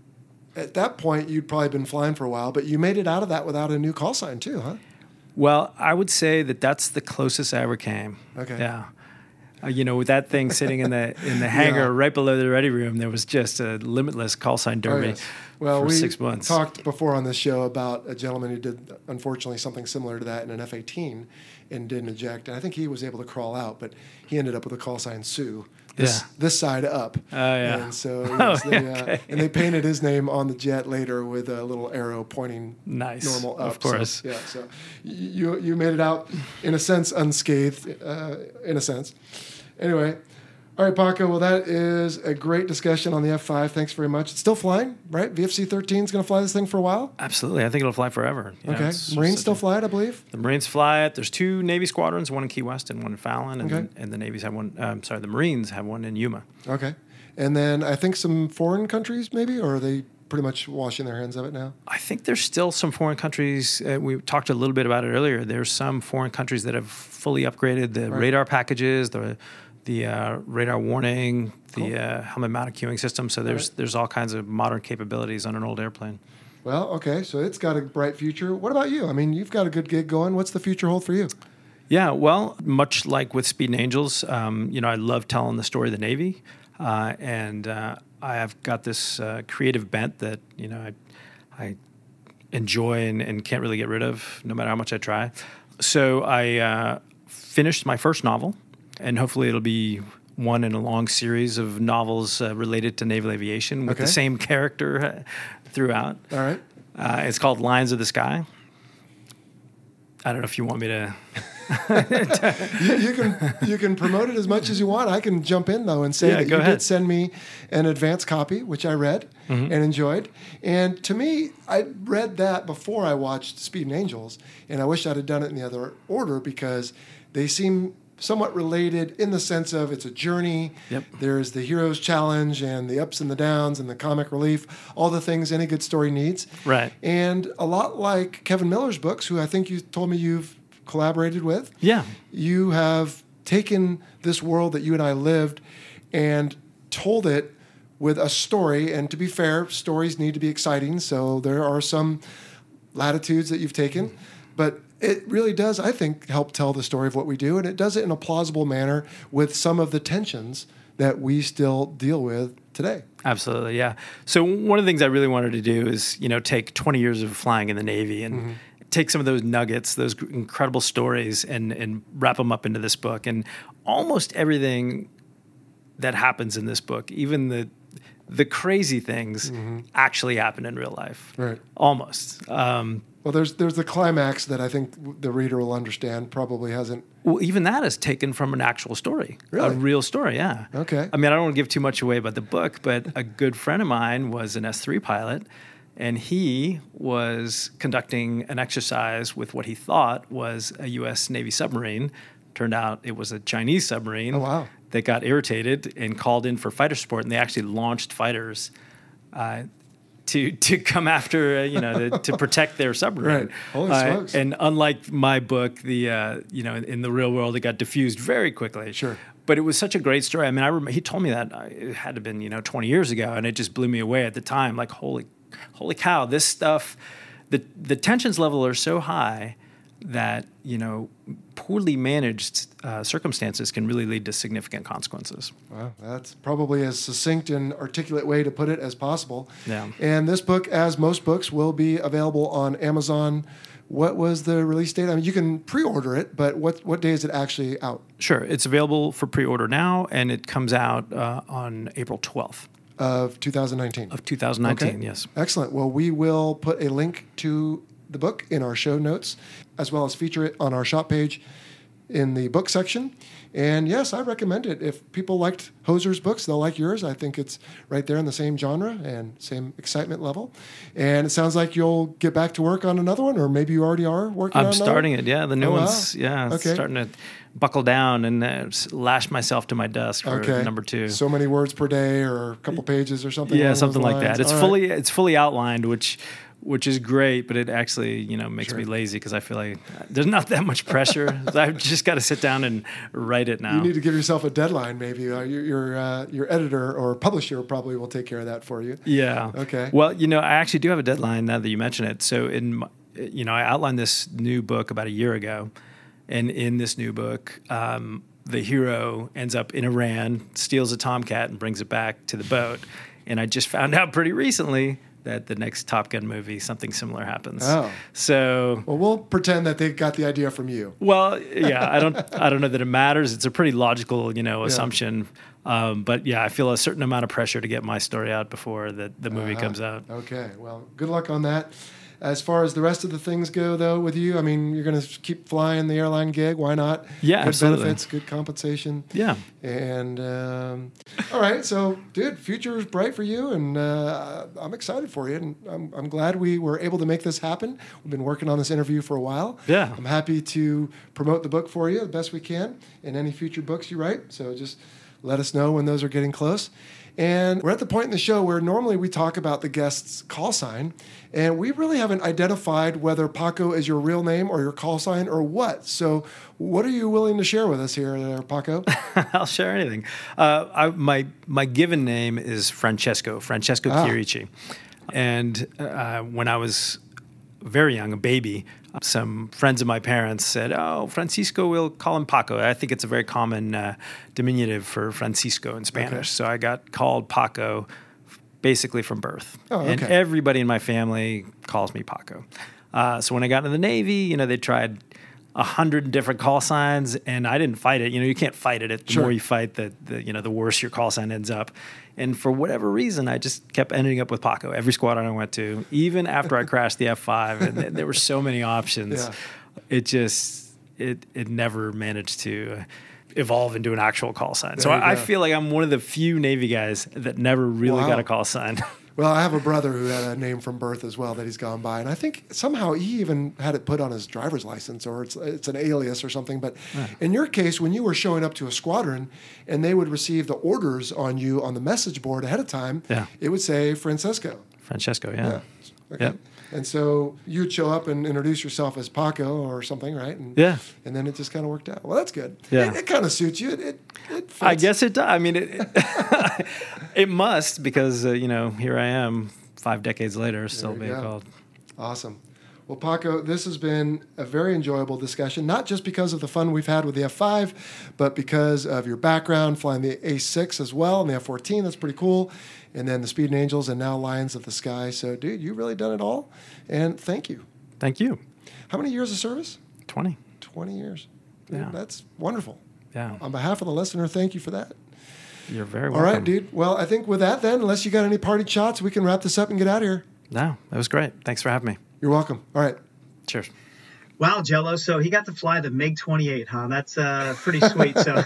at that point, you'd probably been flying for a while, but you made it out of that without a new call sign too, huh? Well, I would say that that's the closest I ever came. Okay. Yeah. Uh, you know, with that thing sitting in the in the hangar Yeah. right below the ready room, there was just a limitless call sign Oh, derby yes. Well, for we six months. talked before on this show about a gentleman who did, unfortunately, something similar to that in an F eighteen and didn't eject. And I think he was able to crawl out, but he ended up with a call sign Sue. This, Yeah. this side up. Oh, yeah. And so, Oh, yes, they, uh, okay. and they painted his name on the jet later with a little arrow pointing Nice. normal up. Of course. So, yeah. So you you made it out in a sense unscathed, uh, in a sense. Anyway, all right, Paco. Well, that is a great discussion on the F five. Thanks very much. It's still flying, right? V F C thirteen is going to fly this thing for a while. Absolutely. I think it'll fly forever. You know, Okay. it's Marines such still a- fly it, I believe. The Marines fly it. There's two Navy squadrons, one in Key West and one in Fallon, and, Okay. and the Navies have one. I'm sorry, the Marines have one in Yuma. Okay. And then I think some foreign countries, maybe, or are they pretty much washing their hands of it now? I think there's still some foreign countries. Uh, we talked a little bit about it earlier. There's some foreign countries that have fully upgraded the right. radar packages, the the uh, radar warning, the cool. uh, helmet mounted cueing system. So there's right. there's all kinds of modern capabilities on an old airplane. Well, okay, so it's got a bright future. What about you? I mean, you've got a good gig going. What's the future hold for you? Yeah, well, much like with Speed and Angels, um, you know, I love telling the story of the Navy, uh, and uh, I have got this uh, creative bent that you know I, I enjoy and, and can't really get rid of, no matter how much I try. So I uh, finished my first novel, and hopefully it'll be one in a long series of novels uh, related to naval aviation with okay. the same character uh, throughout. All right. Uh, it's called Lions of the Sky. I don't know if you want me to. you, you can you can promote it as much as you want. I can jump in though and say yeah, that you ahead. did send me an advance copy, which I read mm-hmm. and enjoyed. And to me, I read that before I watched Speed and Angels, and I wish I'd have done it in the other order because they seem somewhat related in the sense of it's a journey. Yep. There's the hero's challenge and the ups and the downs and the comic relief, all the things any good story needs. Right. And a lot like Kevin Miller's books, who I think you told me you've collaborated with. Yeah. You have taken this world that you and I lived and told it with a story. And to be fair, stories need to be exciting. So there are some latitudes that you've taken. But it really does, I think, help tell the story of what we do. And it does it in a plausible manner with some of the tensions that we still deal with today. Absolutely, yeah. So one of the things I really wanted to do is, you know, take twenty years of flying in the Navy and mm-hmm. take some of those nuggets, those incredible stories, and and wrap them up into this book. And almost everything that happens in this book, even the the crazy things, mm-hmm. actually happen in real life. Right. Almost. Um, Well, there's there's the climax that I think the reader will understand. Probably hasn't. Well, even that is taken from an actual story, really? A real story. Yeah. Okay. I mean, I don't want to give too much away about the book, but a good friend of mine was an S three pilot, and he was conducting an exercise with what he thought was a U S Navy submarine. Turned out it was a Chinese submarine. Oh wow! That got irritated and called in for fighter support, and they actually launched fighters. Uh, To, to come after, uh, you know, to, to protect their submarine. Right. Holy uh, smokes. And unlike my book, the, uh, you know, in, in the real world, it got diffused very quickly. Sure. But it was such a great story. I mean, I remember, he told me that uh, it had to have been, you know, twenty years ago, and it just blew me away at the time. Like, holy, holy cow, this stuff, the, the tensions level are so high that, you know, poorly managed uh, circumstances can really lead to significant consequences. Well, that's probably as succinct and articulate way to put it as possible. Yeah. And this book, as most books, will be available on Amazon. What was the release date? I mean, you can pre-order it, but what what day is it actually out? Sure. It's available for pre-order now, and it comes out uh, on April twelfth. Of two thousand nineteen. Of two thousand nineteen, okay. Yes. Excellent. Well, we will put a link to the book in our show notes, as well as feature it on our shop page in the book section. And yes, I recommend it. If people liked Hoser's books, they'll like yours. I think it's right there in the same genre and same excitement level. And it sounds like you'll get back to work on another one, or maybe you already are working I'm on another starting it, yeah. The new oh, one's, wow. yeah, okay. starting to buckle down and uh, lash myself to my desk for okay. number two. So many words per day, or a couple pages or something. Yeah, something like that. It's All fully right. it's fully outlined, which which is great, but it actually, you know, makes sure. me lazy because I feel like there's not that much pressure. I've just got to sit down and write it now. You need to give yourself a deadline, maybe. Uh, your your, uh, your editor or publisher probably will take care of that for you. Yeah. Okay. Well, you know, I actually do have a deadline now that you mention it. So, in you know, I outlined this new book about a year ago, and in this new book, um, the hero ends up in Iran, steals a Tomcat, and brings it back to the boat. And I just found out pretty recently that the next Top Gun movie, something similar happens. Oh. So, well, we'll pretend that they got the idea from you. Well, yeah, I don't, I don't know that it matters. It's a pretty logical, you know, yeah. assumption. Um, but yeah, I feel a certain amount of pressure to get my story out before the, the movie uh-huh. comes out. Okay. Well, good luck on that. As far as the rest of the things go, though, with you, I mean, you're going to keep flying the airline gig. Why not? Yeah, good absolutely. benefits, good compensation. Yeah. And um, all right, so dude, future is bright for you, and uh, I'm excited for you, and I'm I'm glad we were able to make this happen. We've been working on this interview for a while. Yeah. I'm happy to promote the book for you the best we can, and any future books you write. So just let us know when those are getting close. And we're at the point in the show where normally we talk about the guest's call sign, and we really haven't identified whether Paco is your real name or your call sign or what. So what are you willing to share with us here, there, Paco? I'll share anything. Uh, I, my my given name is Francesco, Francesco Ah. Chierici. And uh, when I was very young, a baby, some friends of my parents said, oh, Francisco, we'll call him Paco. I think it's a very common uh, diminutive for Francisco in Spanish. Okay. So I got called Paco basically from birth. Oh, And okay. everybody in my family calls me Paco. Uh, so when I got into the Navy, you know, they tried a hundred different call signs, and I didn't fight it. You know, you can't fight it. The Sure. more you fight, the, the you know the worse your call sign ends up. And for whatever reason, I just kept ending up with Paco every squadron I went to, even after I crashed the F five. And th- there were so many options. Yeah. It just it it never managed to evolve into an actual call sign. So There you I, I go. feel like I'm one of the few Navy guys that never really Wow. got a call sign. Well, I have a brother who had a name from birth as well that he's gone by, and I think somehow he even had it put on his driver's license, or it's it's an alias or something. But in your case, when you were showing up to a squadron and they would receive the orders on you on the message board ahead of time, Yeah. it would say Francesco. Francesco, yeah. Yeah. Okay. Yep. And so you'd show up and introduce yourself as Paco or something, right? And, Yeah. And then it just kind of worked out. Well, that's good. Yeah. It, it kind of suits you. It, it, it fits. I guess it does. I mean, it it, it must, because uh, you know, here I am five decades later, still you being go. called. Awesome. Well, Paco, this has been a very enjoyable discussion, not just because of the fun we've had with the F five, but because of your background flying the A six as well and the F fourteen. That's pretty cool. And then the Speed Angels and now Lions of the Sky. So, dude, you've really done it all. And thank you. Thank you. How many years of service? twenty. twenty years. Dude, Yeah. That's wonderful. Yeah. On behalf of the listener, thank you for that. You're very All welcome. right, dude. Well, I think with that then, unless you got any party shots, we can wrap this up and get out of here. No, that was great. Thanks for having me. You're welcome. All right. Cheers. Wow, Jello. So he got to fly the MiG twenty-eight, huh? That's uh, pretty sweet. So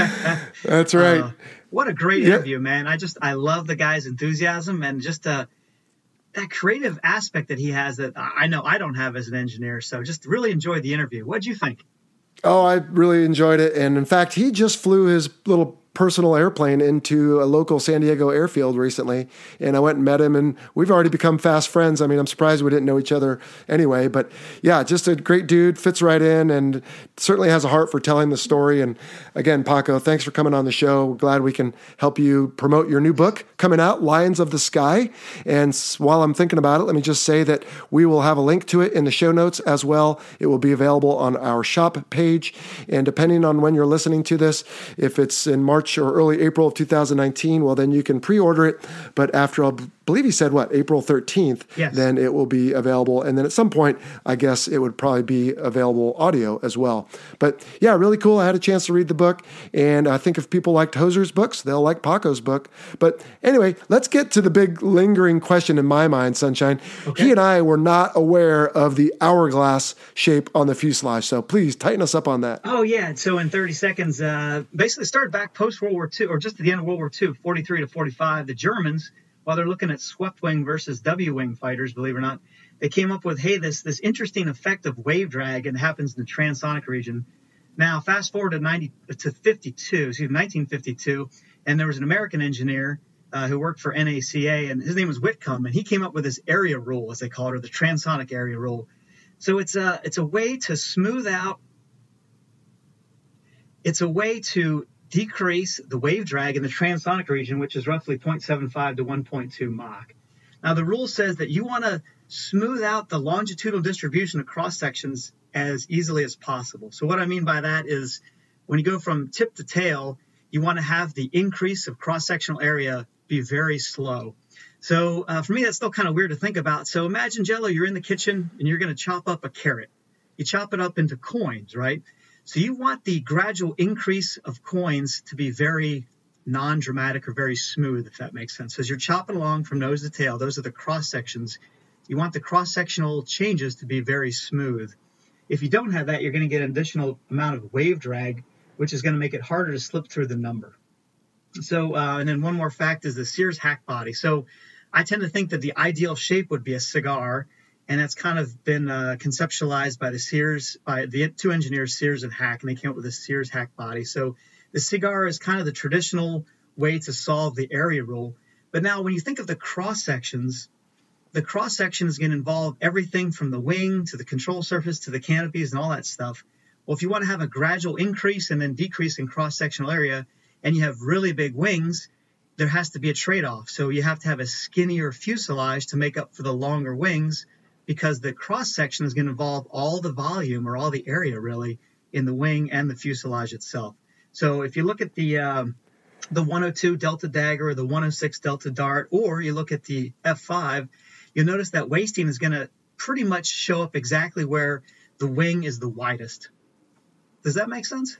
That's right. Uh, what a great Yeah. interview, man. I just, I love the guy's enthusiasm and just uh, that creative aspect that he has that I know I don't have as an engineer. So just really enjoyed the interview. What'd you think? Oh, I really enjoyed it. And in fact, he just flew his little personal airplane into a local San Diego airfield recently. And I went and met him, and we've already become fast friends. I mean, I'm surprised we didn't know each other anyway. But yeah, just a great dude, fits right in, and certainly has a heart for telling the story. And again, Paco, thanks for coming on the show. We're glad we can help you promote your new book coming out, Lions of the Sky. And s- while I'm thinking about it, let me just say that we will have a link to it in the show notes as well. It will be available on our shop page. And depending on when you're listening to this, if it's in March or early April of two thousand nineteen, well, then you can pre-order it. But after, I believe he said, what, April thirteenth, Yes. then it will be available. And then at some point, I guess it would probably be available audio as well. But yeah, really cool. I had a chance to read the book. And I think if people liked Hoser's books, they'll like Paco's book. But anyway, let's get to the big lingering question in my mind, Sunshine. He and I were not aware of the hourglass shape on the fuselage. So please tighten us up on that. Oh, yeah. So in thirty seconds, uh, basically started back post-World War Two, or just at the end of World War Two, forty-three to forty-five. The Germans, while they're looking at swept-wing versus W-wing fighters, believe it or not, they came up with, hey, this this interesting effect of wave drag, and it happens in the transonic region. Now, fast forward to ninety to fifty-two, excuse me, nineteen fifty-two, and there was an American engineer uh, who worked for N A C A, and his name was Whitcomb, and he came up with this area rule, as they call it, or the transonic area rule. So it's a it's a way to smooth out. It's a way to decrease the wave drag in the transonic region, which is roughly zero point seven five to one point two Mach. Now, the rule says that you want to smooth out the longitudinal distribution of cross sections as easily as possible. So what I mean by that is when you go from tip to tail, you want to have the increase of cross-sectional area be very slow. So uh, for me, that's still kind of weird to think about. So imagine, Jello, you're in the kitchen and you're going to chop up a carrot. You chop it up into coins, right? So you want the gradual increase of coins to be very non-dramatic or very smooth, if that makes sense. So as you're chopping along from nose to tail, those are the cross sections. You want the cross-sectional changes to be very smooth. If you don't have that, you're going to get an additional amount of wave drag, which is going to make it harder to slip through the number. So, uh, and then one more fact is the Sears hack body. So I tend to think that the ideal shape would be a cigar, and that's kind of been uh, conceptualized by the Sears, by the two engineers, Sears and Hack, and they came up with a Sears hack body. So the cigar is kind of the traditional way to solve the area rule. But now when you think of the cross sections, the cross section is going to involve everything from the wing to the control surface to the canopies and all that stuff. Well, if you want to have a gradual increase and then decrease in cross-sectional area, and you have really big wings, there has to be a trade-off. So you have to have a skinnier fuselage to make up for the longer wings, because the cross-section is going to involve all the volume or all the area really in the wing and the fuselage itself. So if you look at the um, the one oh two Delta Dagger or the one oh six Delta Dart, or you look at the F five, you'll notice that wasting is going to pretty much show up exactly where the wing is the widest. Does that make sense?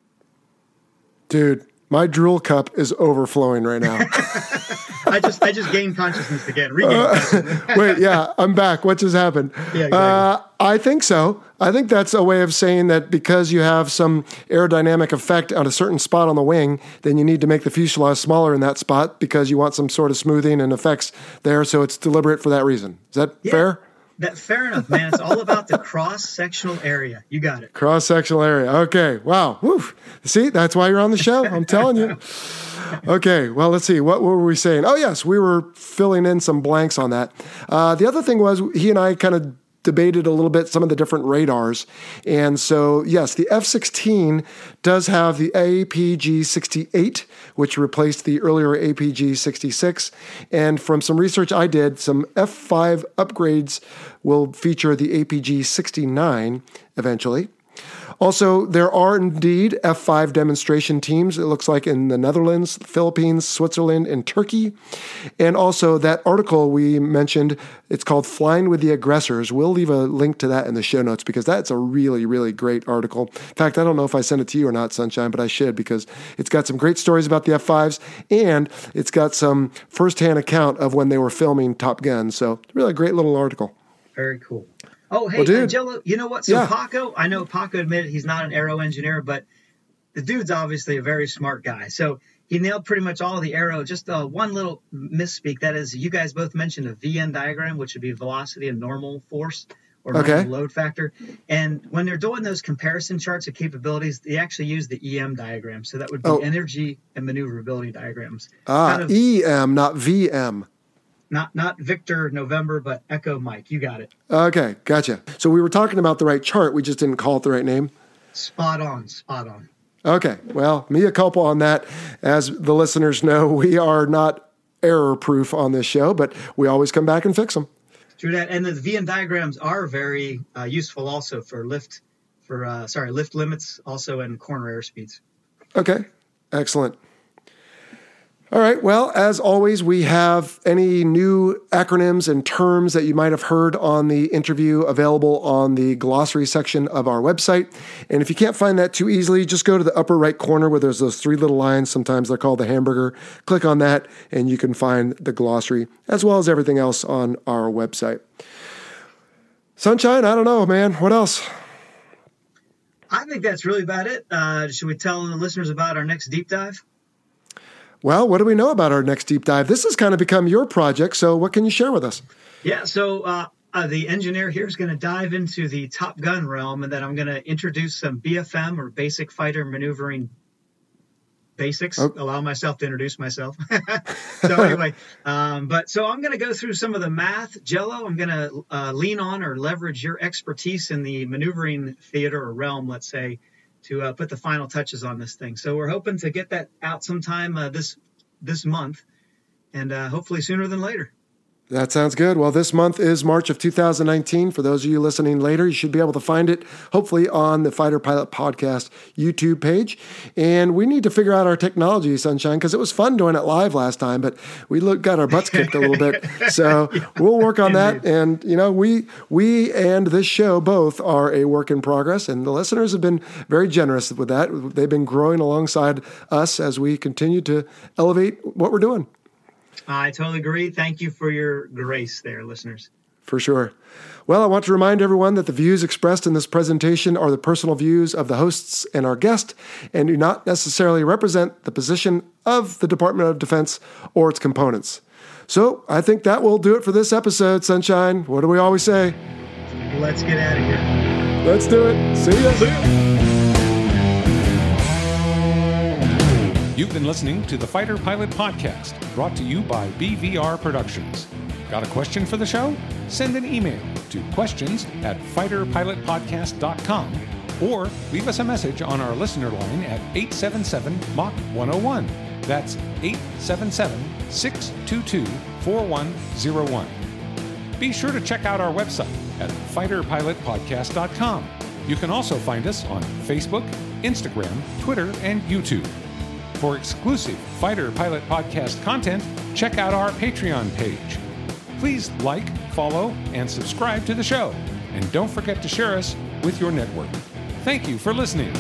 Dude, my drool cup is overflowing right now. I just I just gained consciousness again. Regained consciousness. Uh, wait, yeah, I'm back. What just happened? Yeah, exactly. Uh, I think so. I think that's a way of saying that because you have some aerodynamic effect on a certain spot on the wing, then you need to make the fuselage smaller in that spot because you want some sort of smoothing and effects there. So it's deliberate for that reason. Is that yeah. fair? That fair enough, man. It's all about the cross-sectional area. You got it. Cross-sectional area. Okay. Wow. Woo. See, that's why you're on the show. I'm telling you. Okay. Well, let's see. What were we saying? Oh, yes. We were filling in some blanks on that. Uh, the other thing was he and I kind of debated a little bit some of the different radars. And so, yes, the F sixteen does have the A P G sixty-eight, which replaced the earlier A P G sixty-six. And from some research I did, some F five upgrades will feature the A P G sixty-nine eventually. Also, there are indeed F five demonstration teams, it looks like in the Netherlands, Philippines, Switzerland, and Turkey. And also that article we mentioned, it's called Flying with the Aggressors. We'll leave a link to that in the show notes because that's a really, really great article. In fact, I don't know if I sent it to you or not, Sunshine, but I should because it's got some great stories about the F fives and it's got some firsthand account of when they were filming Top Gun. So really a great little article. Very cool. Oh, hey, well, uh, Jello, you know what? So yeah. Paco, I know Paco admitted he's not an aero engineer, but the dude's obviously a very smart guy. So he nailed pretty much all of the aero. Just uh, one little misspeak. That is, you guys both mentioned a V N diagram, which would be velocity and normal force or normal okay. load factor. And when they're doing those comparison charts of capabilities, they actually use the E M diagram. So that would be oh. energy and maneuverability diagrams. Ah, kind of, E M, not V M. Not not Victor November, but Echo Mike. You got it. Okay, gotcha. So we were talking about the right chart. We just didn't call it the right name. Spot on, spot on. Okay, well, mea culpa on that. As the listeners know, we are not error-proof on this show, but we always come back and fix them. True that. And the V N diagrams are very uh, useful also for lift, for uh, sorry, lift limits, also and corner airspeeds. Okay, excellent. All right. Well, as always, we have any new acronyms and terms that you might have heard on the interview available on the glossary section of our website. And if you can't find that too easily, just go to the upper right corner where there's those three little lines. Sometimes they're called the hamburger. Click on that and you can find the glossary as well as everything else on our website. Sunshine, I don't know, man. What else? I think that's really about it. Uh, should we tell the listeners about our next deep dive? Well, what do we know about our next deep dive? This has kind of become your project, so what can you share with us? Yeah, so uh, uh, the engineer here is going to dive into the Top Gun realm, and then I'm going to introduce some B F M, or basic fighter maneuvering basics. Oh. Allow myself to introduce myself. So anyway, um, but so I'm going to go through some of the math. Jello, I'm going to uh, lean on or leverage your expertise in the maneuvering theater or realm, let's say, to uh, put the final touches on this thing. So we're hoping to get that out sometime uh, this this month, and uh, hopefully sooner than later. That sounds good. Well, this month is March of two thousand nineteen. For those of you listening later, you should be able to find it, hopefully, on the Fighter Pilot Podcast YouTube page. And we need to figure out our technology, Sunshine, because it was fun doing it live last time, but we look, got our butts kicked a little bit. So yeah, we'll work on that. And, you know, we we and this show both are a work in progress, and the listeners have been very generous with that. They've been growing alongside us as we continue to elevate what we're doing. I totally agree. Thank you for your grace there, listeners. For sure. Well, I want to remind everyone that the views expressed in this presentation are the personal views of the hosts and our guest and do not necessarily represent the position of the Department of Defense or its components. So I think that will do it for this episode, Sunshine. What do we always say? Let's get out of here. Let's do it. See ya. See ya. You've been listening to the Fighter Pilot Podcast, brought to you by B V R Productions. Got a question for the show? Send an email to questions at fighter pilot podcast dot com or leave us a message on our listener line at eight seven seven M A C one oh one. That's eight seven seven, six two two, four one zero one. Be sure to check out our website at fighter pilot podcast dot com. You can also find us on Facebook, Instagram, Twitter, and YouTube. For exclusive Fighter Pilot Podcast content, check out our Patreon page. Please like, follow, and subscribe to the show. And don't forget to share us with your network. Thank you for listening.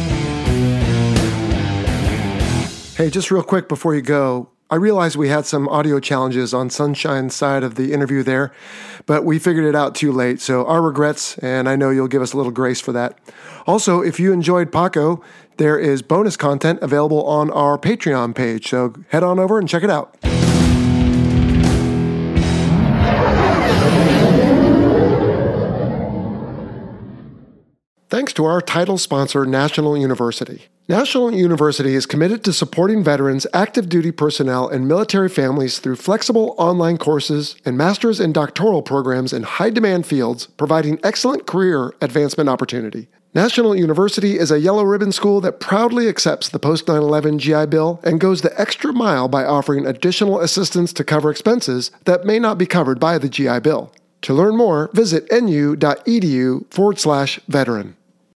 Hey, just real quick before you go, I realized we had some audio challenges on Sunshine's side of the interview there, but we figured it out too late, so our regrets, and I know you'll give us a little grace for that. Also, if you enjoyed Paco, there is bonus content available on our Patreon page, so head on over and check it out. Thanks to our title sponsor, National University. National University is committed to supporting veterans, active duty personnel, and military families through flexible online courses and master's and doctoral programs in high-demand fields, providing excellent career advancement opportunity. National University is a yellow ribbon school that proudly accepts the post nine eleven G I Bill and goes the extra mile by offering additional assistance to cover expenses that may not be covered by the G I Bill. To learn more, visit nu.edu forward slash veteran.